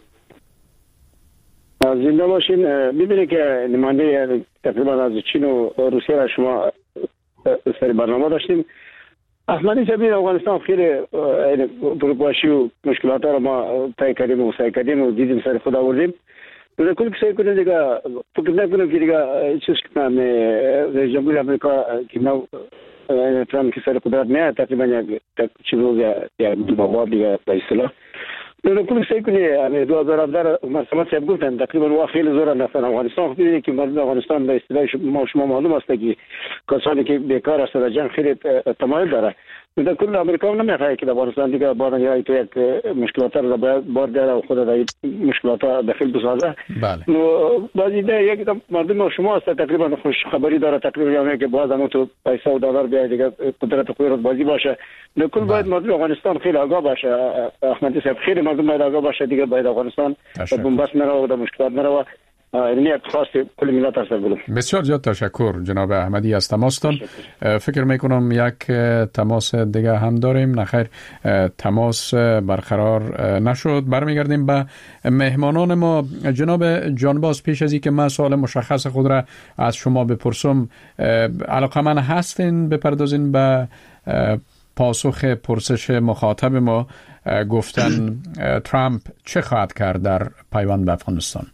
زنده باشین. ببینید که نماینده تقریبا از چین و روسیه را شما سری برنامه داشتیم. احمدی صاحب افغانستان خیلی پروپاشی و مشکلات را ما طی کردیم و سعی کردیم و دیدیم سر خود آوردیم. در کل سعی کنیم دیگه فکر نکنم که دیگه چیز کنم رئیس جمهور آمریکا که نو ترامپ که سر قدرت میاد تقریبا یک چیز روز یا دو ماه دیگه به اصطلاح در کل سعی کنیم دو هزار و هفده مرسمت صاحب گفتن تقریبا وقت خیلی زور انداختن افغانستان. خیلی که مردم افغانستان به اصطلاح ما شما معلوم است که کسانی که بیکار است در جنگ خیلی تمایل داره. در کل امریکا هم نمیخواد که افغانستان دیگه بار یا تو یک مشکلات را بار داره و خود در مشکلات داخل بسازه. بله. بعضی ده یک مردم شما است تقریبا خوش خبری داره تقریبا یعنی که باز هم تو پیسه و دلار بیاد دیگه قدرت قدرت بازی باشه. در کل باید مردم افغانستان خیلی آگاه باشه. احمدی صاحب خیلی مردم باید آگاه باشه دیگه باید افغانستان به بنبست نره و در مشکلات نره. این یک خواست کل ملت است. بسیار زیاد تشکر جناب احمدی از تماستان. فکر میکنم یک تماس دیگه هم داریم. نخیر تماس برقرار نشد. برمیگردیم به مهمانان ما. جناب جانباز پیش از اینکه من سوال مشخص خود را از شما بپرسم علاقمند هستین بپردازین به پاسخ پرسش مخاطب ما گفتن ترامپ چه خواهد کرد در پیوند به افغانستان؟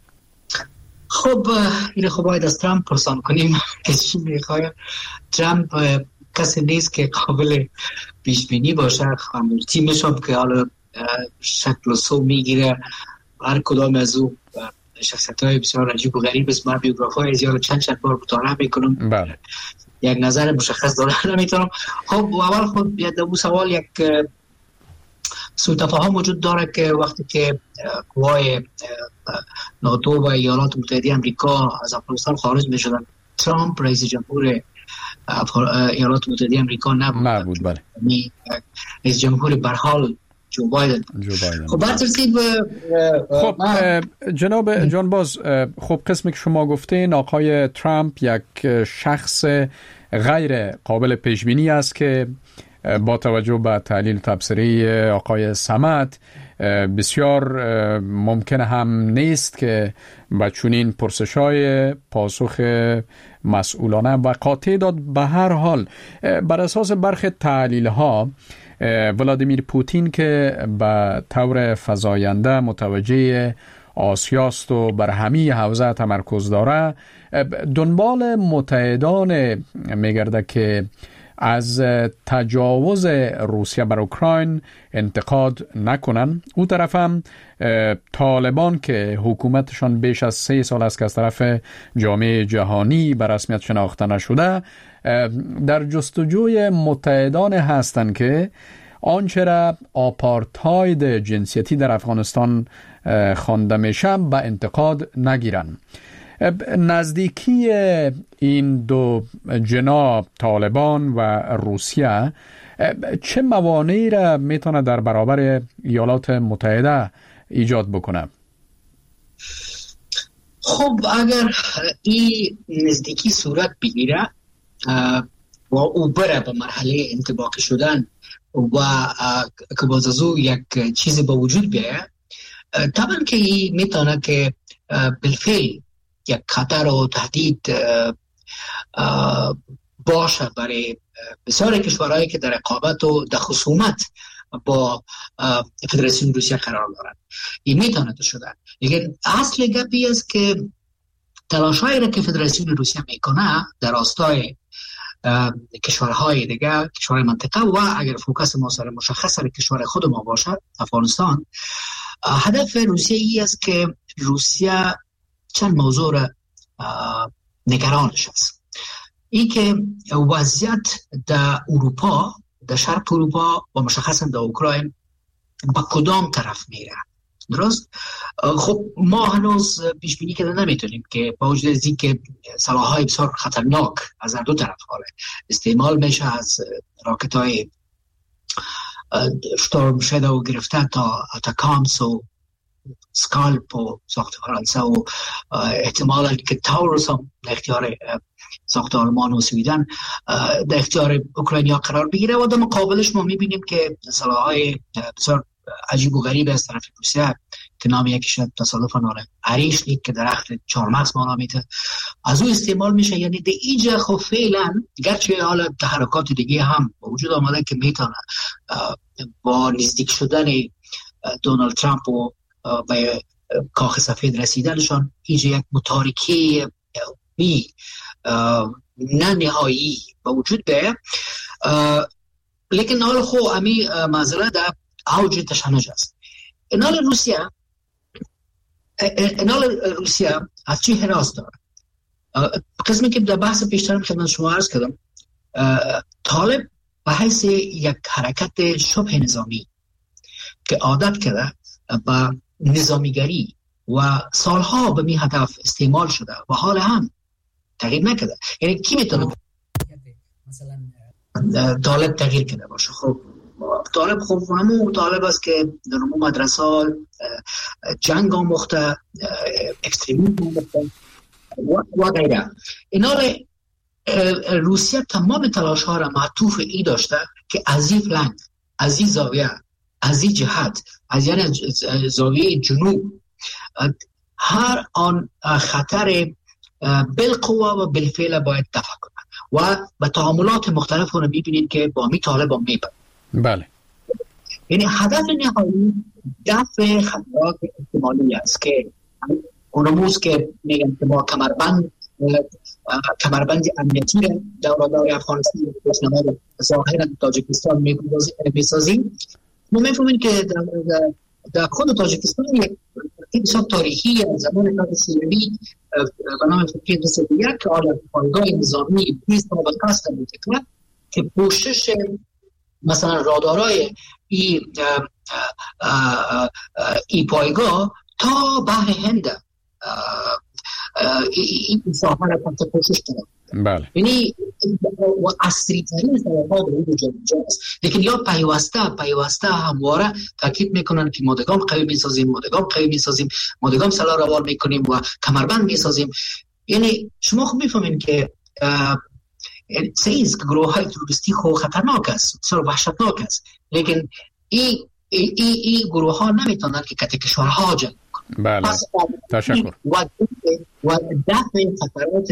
خب این خب باید از ترامپ پرسان کنیم که چی میخواید. ترامپ کسی نیست که قابل پیش بینی باشه. تیمش هم که حالا شکل و سو میگیره هر کدام از او شخصیت های بسیار عجیب و غریب است. من بیوگراف های زیاد چند چند بار مطالعه میکنم. بله. یک نظر مشخص داره نمیتونم. خب اول خود دو سوال یک سوء تفاهم وجود داره که وقتی که قوای ناتو و ایالات متحده آمریکا از افغانستان خارج میشدن ترامپ رئیس جمهور ایالات متحده آمریکا نبود. نبود بله. رئیس جمهور به هر حال جو بایدن. جو بایدن. خب بر ترتیب خب جناب جانباز خب قسمی که شما گفتین آقای ترامپ یک شخص غیر قابل پیش بینی است که با توجه به تحلیل تبصری آقای صمد بسیار ممکن هم نیست که با چنین پرسش‌های پاسخ مسئولانه و قاطع داد. به هر حال بر اساس برخی تحلیل‌ها ولادیمیر پوتین که به طور فزاینده متوجه آسیاست و بر همه حوزه تمرکز داره دنبال متحدان میگرده که از تجاوز روسیه بر اوکراین انتقاد نکنن. او طرف هم طالبان که حکومتشان بیش از سه سال است که از طرف جامعه جهانی به رسمیت شناخته نشده در جستجوی متحدان هستند که آنچه را آپارتاید جنسیتی در افغانستان خوانده میشه به انتقاد نگیرن. نزدیکی این دو جناح طالبان و روسیه چه موانعی را میتونه در برابر ایالات متحده ایجاد بکنه؟ خب اگر این نزدیکی صورت بگیره و او بره به مرحله انطباقی شدن و که باز از او یک چیزی به وجود بیایه طبعا که این میتونه که بالفعل یک خطر و تهدید باشه برای بسیار کشورهایی که در رقابت و در خصومت با فدراسیون روسیه قرار دارند. این میتونه تو شدن. لیکن اصل گپی است که تلاشایی را که فدراسیون روسیه میکنه در راستای کشورهای دیگه، کشورهای منطقه و اگر فوکس ما سر مشخص سر کشور خود ما باشه افغانستان، هدف روسیه ای است که روسیه چند موضوع را نگرانش است. این که وضعیت در اروپا، در شرق اروپا و مشخصا در اوکراین با کدام طرف میره. درست؟ خب ما هنوز پیش بینی کرده نمیتونیم که با وجود از این که سلاح‌های بسیار خطرناک از هر دو طرف حاله استعمال میشه، از راکت‌های شتورم شادو گرفته تا اتاکامس و سکالپ و ساخت فرانسه و احتمال که تاورس هم در اختیار ساخت آلمان و سویدن در اختیار اوکراینیا قرار بگیره و در مقابلش ما میبینیم که سلاح‌های بسیار عجیب و غریب از طرف روسیه که نام یکیش تصادفاً آره عریشنیک که درخت چهارمغز ما نامیده از او استعمال میشه. یعنی در اینجا خب فعلا گرچه حالا تحرکات دیگه هم وجود آمده که میتونه با نزدیک شدن دونالد ترامپ و به کاخ سفید رسیدنشان اینجا یک متارکه بی نه نهایی با وجود بیه، لیکن حالا خب امی مسئله در اوج تشنج است. اینال روسیه اینال روسیه از چی حراس داره؟ قسمی که در بحث پیشترم خدمت شما عرض کردم، طالب به حیث یک حرکت شبه نظامی که عادت کرده به نظامیگری و سالها به می هدف استعمال شده و حال هم تغییر نکرده. یعنی کی میتونه مثلا طالب تغییر کرده باشه؟ خب طالب خب همون طالب است که در همون مدرسه جنگ آموخته، اکستریمیسم آموخته و غیره. اینا روسیه تمام تلاش ها را معطوف ای داشته که از این فلنگ، از این زاویه، از این جهت، از یعنی زاویه جنوب هر آن خطر بالقوه و بالفعل باید دفع کنه و به تعاملات مختلف رو میبینید که با می طالب هم میبرد. بله. یعنی هدف نهایی دفع خطرات احتمالی است که اونموز که میگن که ما کمربند کمربند امنیتی در دور افغانستان روزنامه ظاهرا تاجیکستان میسازیم. ما میفهمیم که در, در, در خود تاجیکستان یک بسیار تاریخی از زمان کار سیولی به نام فکر یک که آل پایگاه نظامی بیست تا به قصد متکلم که پوشش مثلا رادارای ای, ای پایگاه تا بحر هند این ساحه را تحت پوشش دارد. بله. یعنی و اصری ترین سلاح‌ها به این جا است. لیکن یا پیوسته پیوسته همواره تاکید میکنن که ما دگام قوی میسازیم، ما دگام قوی میسازیم، ما دگام سلاح روان میکنیم و کمربند میسازیم. یعنی شما خب میفهمین که سیز که گروه های تروریستی خب خطرناک است، بسیار وحشتناک است، لیکن این ای ای ای گروه ها نمیتونن که کت کشورها جنگ کنن. بله. تشکر. و و دفع خطرات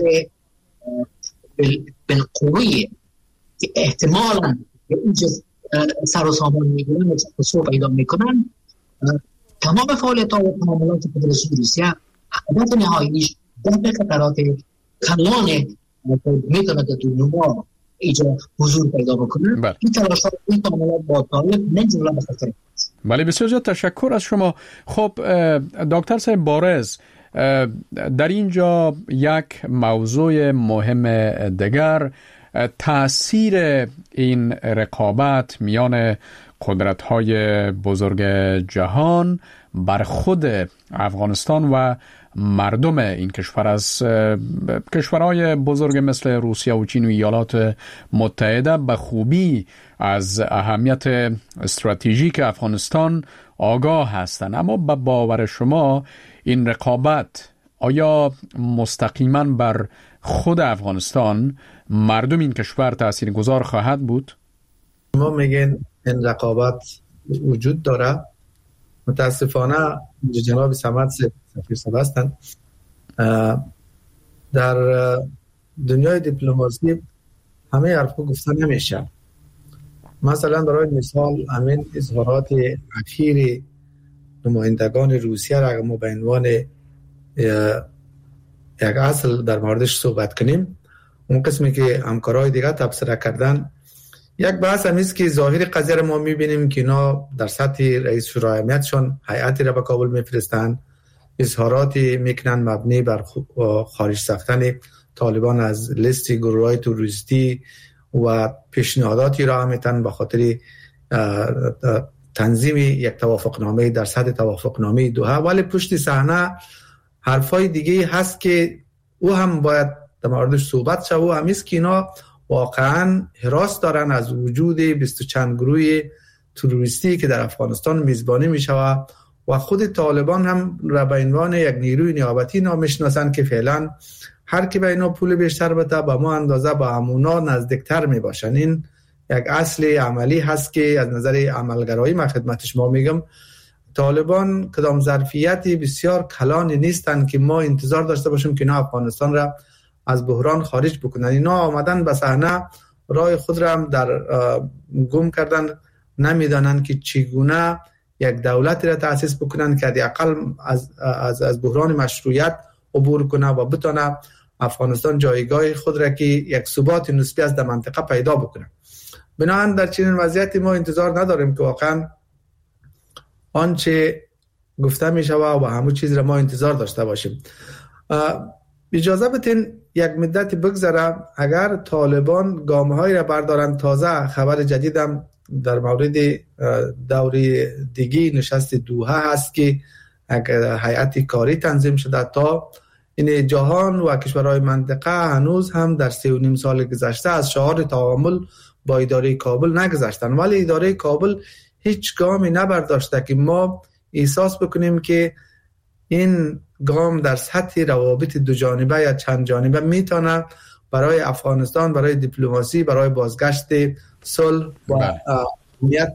بالقوی که احتمالاً اینجا سر و سامان میگیرن و تصور پیدا میکنن، تمام فعالیت ها و تعاملات فدراسیون روسیه هدف نهاییش دفع خطرات کلان میتونه در دنیا اینجا حضور پیدا بکنن. بله. این تلاش ها این تعاملات با طالب نجمله به خطر. بله، بسیار زیاد تشکر از شما. خب دکتر صاحب بارز، در اینجا یک موضوع مهم دیگر تأثیر این رقابت میان قدرت‌های بزرگ جهان بر خود افغانستان و مردم این کشور از کشورهای بزرگ مثل روسیه و چین و ایالات متحده به خوبی از اهمیت استراتژیک افغانستان آگاه هستند. اما به باور شما این رقابت آیا مستقیما بر خود افغانستان، مردم این کشور تاثیرگذار خواهد بود؟ ما میگن این رقابت وجود داره. متاسفانه جناب صمد سفیر هستند. در دنیای دیپلماسی همه حرفا گفته نمیشه. مثلا برای مثال همین اظهارات اخیر نمایندگان روسیه را ما به عنوان یک اصل در موردش صحبت کنیم، اون قسمی که همکارای دیگه تبصره کردن، یک بحث همیست که ظاهر قضیه را ما میبینیم که اینا در سطح رئیس شورای امنیتشون هیئتی را به کابل میفرستن، اظهاراتی میکنن مبنی بر خارج ساختن طالبان از لیست گروه‌های تروریستی و پیشنهاداتی را میتن به خاطر تنظیم یک توافقنامه در سطح توافقنامه دوحه، ولی پشت صحنه حرفای دیگه هست که او هم باید در موردش صحبت شد. و همیست که اینا واقعا هراس دارن از وجود بیست و چند گروه تروریستی که در افغانستان میزبانی میشوه و خود طالبان هم را به عنوان یک نیروی نیابتی نامیشناسن که فعلا هر کی به اینا پول بیشتر بده به ما اندازه با همونا نزدیکتر میباشن. این یک اصل عملی هست که از نظر عملگرایی من خدمت شما میگم طالبان کدام ظرفیتی بسیار کلانی نیستن که ما انتظار داشته باشیم که اینا افغانستان را از بحران خارج بکنن. اینا آمدن به صحنه راه خود را هم در گم کردن، نمیدانند که چگونه یک دولتی را تأسیس بکنن که حداقل از از از بحران مشروعیت عبور کنه و بتونه افغانستان جایگاه خود را که یک ثبات نسبی از در منطقه پیدا بکنه. بنابراین در چنین وضعیتی ما انتظار نداریم که واقعا آنچه گفته می شود و همون چیز را ما انتظار داشته باشیم. اجازه بدین یک مدت بگذره. اگر طالبان گام‌هایی را بردارن، تازه خبر جدیدم در مورد دوره دیگه نشست دوحه هست که یک هیئت کاری تنظیم شده تا این جهان و کشورهای منطقه هنوز هم در سه و نیم سال گذشته از شعار تعامل با اداره کابل نگذشتن، ولی اداره کابل هیچ گامی نبرداشته که ما احساس بکنیم که این گام در سطح روابط دو جانبه یا چند جانبه میتونه برای افغانستان، برای دیپلماسی، برای بازگشت صلح و امنیت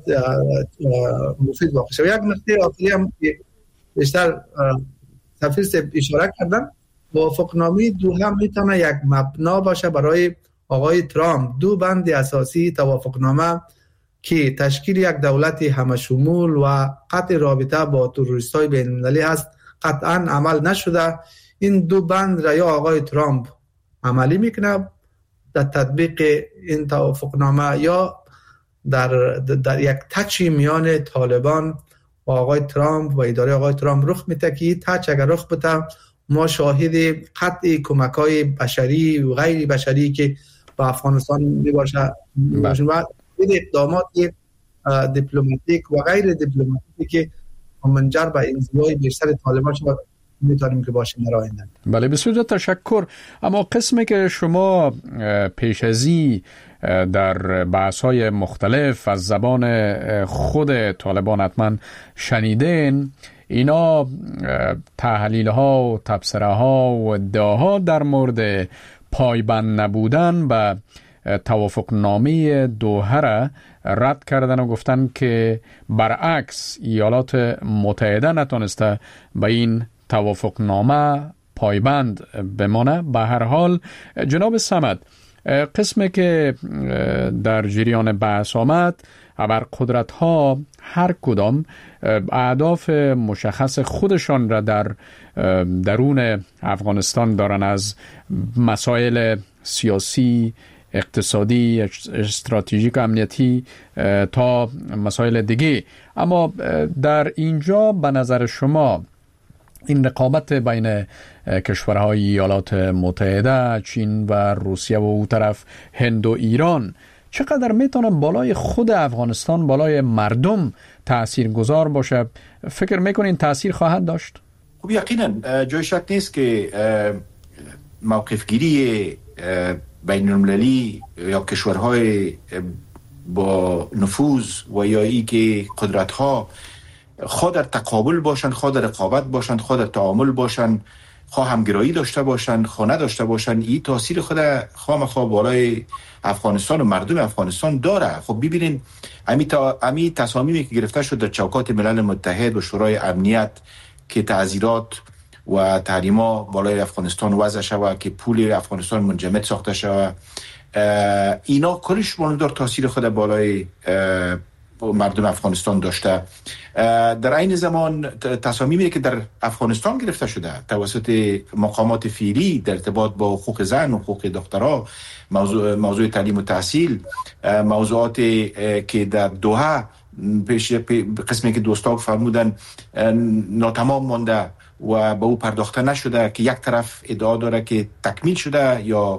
مفید واقع شود. یک نکته آخری هم که بیشتر سفیر صاحب اشاره کردن، توافقنامه دوحه میتونه یک مبنا باشه برای آقای ترامپ. دو بند اساسی توافقنامه که تشکیل یک دولت همشمول و قطع رابطه با تروریست‌های بین‌المللی هست قطعا عمل نشده. این دو بند را یا آقای ترامپ عملی میکنه در تطبیق این توافقنامه یا در, در یک تچی میان طالبان و آقای ترامپ و اداره آقای ترامپ رخ میده که تچ اگر رخ بده ما شاهد قطع کمک‌های بشری و غیر بشری که به افغانستان میباشه و اقدامات دیپلماتیک و غیر دیپلماتیکی که منجر به انزوای بیشتر طالبان شود میتونیم که باشه در آینده. بله بسیار تشکر. اما قسمی که شما پیش ازی در بحث‌های مختلف از زبان خود طالبان حتما شنیدین، اینا تحلیل‌ها و تبصره‌ها و ادعاها در مورد پایبند نبودن به توافقنامه دوحه را رد کردن و گفتن که برعکس ایالات متحده نتونسته به این توافقنامه پایبند بمانه. به هر حال جناب صمد، قسمی که در جریان بحث آمد، ابرقدرت ها هر کدام اهداف مشخص خودشان را در درون افغانستان دارن، از مسائل سیاسی، اقتصادی، استراتژیک و امنیتی تا مسائل دیگه. اما در اینجا به نظر شما این رقابت بین کشورهای ایالات متحده، چین و روسیه و او طرف هند و ایران چقدر میتونه بالای خود افغانستان، بالای مردم تأثیر گذار باشه؟ فکر میکنین تأثیر خواهد داشت؟ خب یقینا جای شک نیست که موقفگیری بین المللی یا کشورهای با نفوذ و یا ای که قدرت‌ها خود در تقابل باشند، خود در رقابت باشند، خود در تعامل باشند، خواه همگرایی داشته باشند، خواه نداشته باشند، این تاثیر خود خامخا بالای افغانستان و مردم افغانستان داره. خب ببینین امی, تا، امی تصامیمی که گرفته شد در چوکات ملل متحد و شورای امنیت که تعزیرات و تحریما بالای افغانستان وضع شود، که پول افغانستان منجمد ساخته شود، اینا کلش ماندار تاثیر خود بالای مردم افغانستان داشته. در این زمان تصامیمی که در افغانستان گرفته شده توسط مقامات فعلی در ارتباط با حقوق زن و حقوق دخترها، موضوع موضوع تعلیم و تحصیل، موضوعات که در دوحه پیش قسمی که دوستا فرمودن ناتمام مانده و به او پرداخته نشده، که یک طرف ادعا داره که تکمیل شده یا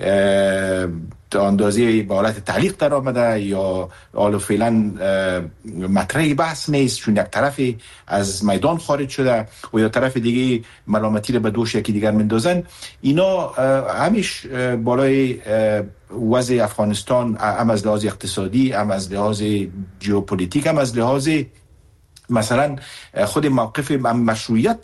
اندازه به حالت تعلیق در آمده یا حالا فعلا مطرح بحث نیست چون یک طرف از میدان خارج شده و یا طرف دیگه ملامتی رو به دوش یکی دیگر مندازن. اینا همیش بالای وضع افغانستان هم از لحاظ اقتصادی، هم از لحاظ ژئوپلیتیک، هم از لحاظ مثلا خود موقف مشروعیت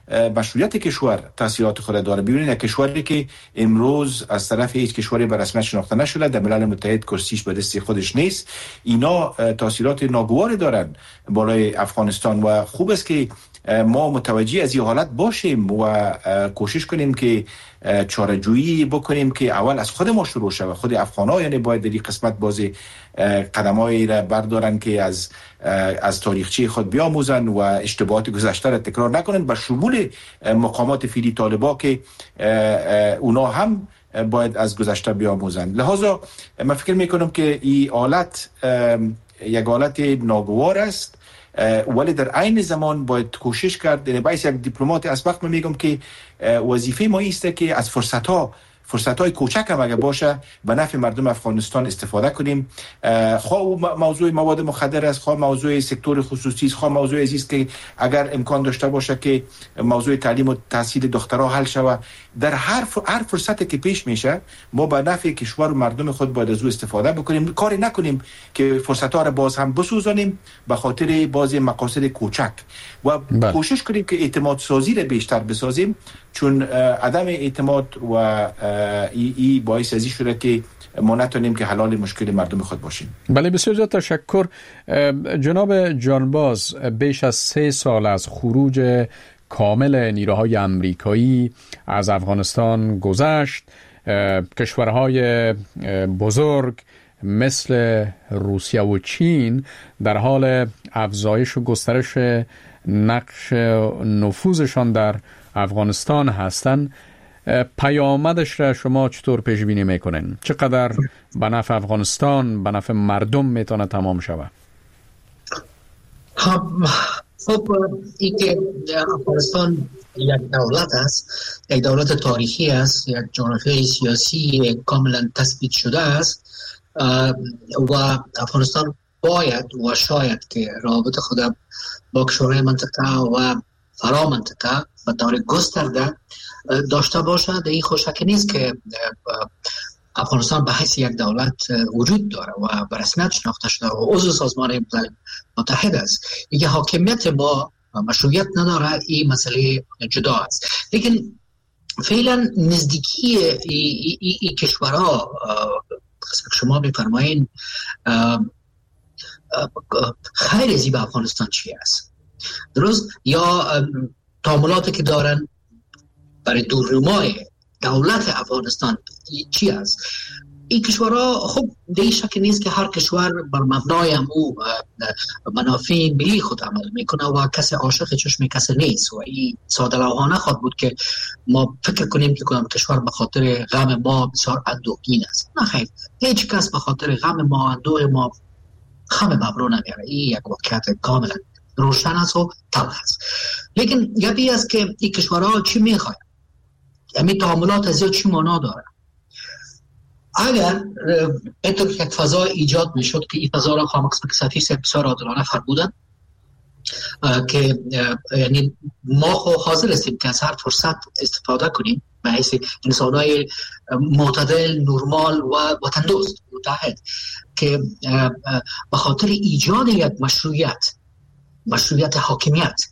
مشروعیت کشور تاثیرات خود داره. ببینید یک کشوری که امروز از طرف هیچ کشوری به رسمیت شناخته نشده، در ملل متحد کرسیش به دست خودش نیست، اینا تاثیرات ناگواری دارن بالای افغانستان و خوب است که ما متوجه از این حالت باشیم و کوشش کنیم که چاره‌جویی بکنیم که اول از خود ما شروع شود. خود افغان‌ها یعنی باید در این قسمت بازی قدمایی را بردارن که از از تاریخچه خود بیاموزن و اشتباهات گذشته را تکرار نکنن، به شمول مقامات فعلی طالبان که اونا هم باید از گذشته بیاموزن. لذا من فکر میکنم که این حالت یک حالت ناگوار است، ولی در عین زمان باید کوشش کرد. یعنی باید یک دیپلمات از وقت من میگم که وظیفه ما است که از فرصت ها فرصت های کوچک هم اگه باشه به نفع مردم افغانستان استفاده کنیم. خواه موضوع مواد مخدر است، خواه موضوع سکتور خصوصی است، خواه موضوع عزیز که اگر امکان داشته باشه که موضوع تعلیم و تحصیل دخترها حل شود، در هر هر فرصتی که پیش میشه ما به نفع کشور و مردم خود باید از او استفاده بکنیم. کاری نکنیم که فرصت ها را باز هم بسوزانیم به خاطر بعضی مقاصد کوچک و بله. کوشش کنیم که اعتماد سازی را بیشتر بسازیم، چون عدم اعتماد و ای, ای باعث ازی شده که ما نتونیم که حلال مشکل مردم خود باشیم. بله بسیار زیاد تشکر. جناب جانباز، بیش از سه سال از خروج کامل نیروهای امریکایی از افغانستان گذشت. کشورهای بزرگ مثل روسیه و چین در حال افزایش و گسترش نقش نفوذشان در افغانستان هستند. پیامدش را شما چطور پیش بینی میکنین؟ چقدر به نفع افغانستان، به نفع مردم میتونه تمام شود؟ خب این که افغانستان یک دولت است، یک دولت تاریخی است، یک جغرافیای سیاسی کاملا تثبیت شده است و افغانستان باید و شاید که رابط خود با کشورهای منطقه و فرا منطقه و دور گسترده داشته باشد. این خوشک نیست که افغانستان به حیث یک دولت وجود داره و به رسمیت شناخته شده و عضو سازمان ملل متحد است. اینکه حاکمیت ما مشروعیت نداره، این مسئله جدا است. لیکن فعلا نزدیکی این ای ای کشورها شما میفرمایین خیر ازی به افغانستان چی است؟ درست؟ یا تعاملاتی که دارن برای دورنمای دولت افغانستان چی است؟ این کشورها خب دیگه شک نیست که هر کشور بر مبنای او منافع ملی خود عمل میکنه و کسی عاشق چشم کسی نیست و این ساده لوحانه خواهد بود که ما فکر کنیم که کدام کشور به خاطر غم ما بسیار اندوهگین است. نه خیر، هیچ کس به خاطر غم ما اندوه ما خم مبرو نمیاره. این یک واقعیت کاملا روشن است و تلخ است. لیکن گپی است که این کشورها چی میخواهند؟ یعنی تعاملات از چی معنا داره؟ اگر اینطور یک فضا ایجاد میشد که این فضا را خامقس بکساتی بسیار عادلانه فرمودن که یعنی ما خو حاضر هستیم که از هر فرصت استفاده کنیم به حیث انسانهای معتدل، نرمال و وطندوست متحد که به خاطر ایجاد یک مشروعیت مشروعیت حاکمیت،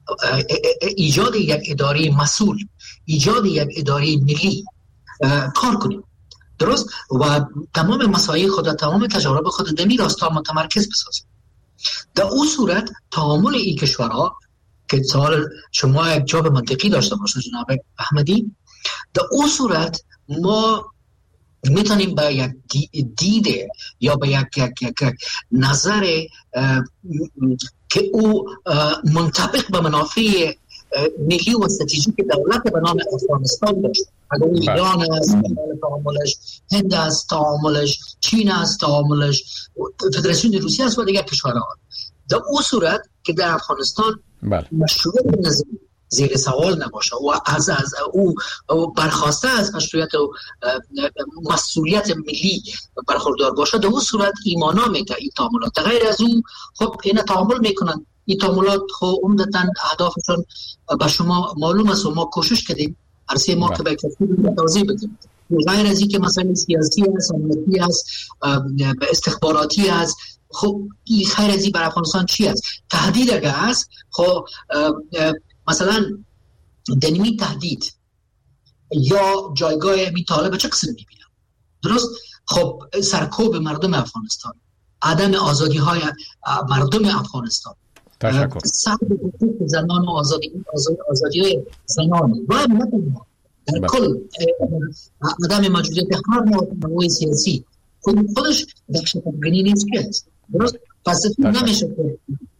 ایجاد یک اداره مسئول، ایجاد یک اداره ملی کار کنیم. درست؟ و تمام مسائل خود، تمام تجارب خود دمی راستا متمرکز بسازیم. در اون صورت تعامل این کشورها که سوال شما یک جواب منطقی داشته باشه جناب احمدی، در اون صورت ما میتونیم به یک دیده یا به یک, یک, یک, یک نظر که او منطبق به منافع ملی و استراتژیک دولت به نام افغانستان داشت. اگر ایران است تعاملش، هند است تعاملش، چین است تعاملش، فدراسیون روسیه است و دیگر کشورها. در اون صورت که در افغانستان مشروعیت نظام زیر سوال نباشه و از از او برخواسته از مشروعیت و مسئولیت ملی برخوردار باشه، در اون صورت ایمانا میده این تعاملات. غیر از اون خب این تعامل میکنن. این تعاملات خب عمدتاً اهدافشون به شما معلوم است و ما کوشش کردیم عرصه ما که به کسی توضیح بدیم. غیر از این که مثلا سیاسی است، امنیتی است، استخباراتی است، خب این خیر از این بر افغانستان چی است؟ تهدید اگر است خب مثلا دنمی تهدید یا جایگاه می طالب چه قسم میبینم؟ درست؟ خب سرکوب مردم افغانستان، عدم آزادی های مردم افغانستان، تشکر. سلب حقوق زنان و آزادی آزادی, آزادی زنان و در کل عدم موجودیت هر نوع سیاسی خود خودش دهشت افغانی نیست که درست؟ پس نمیشه که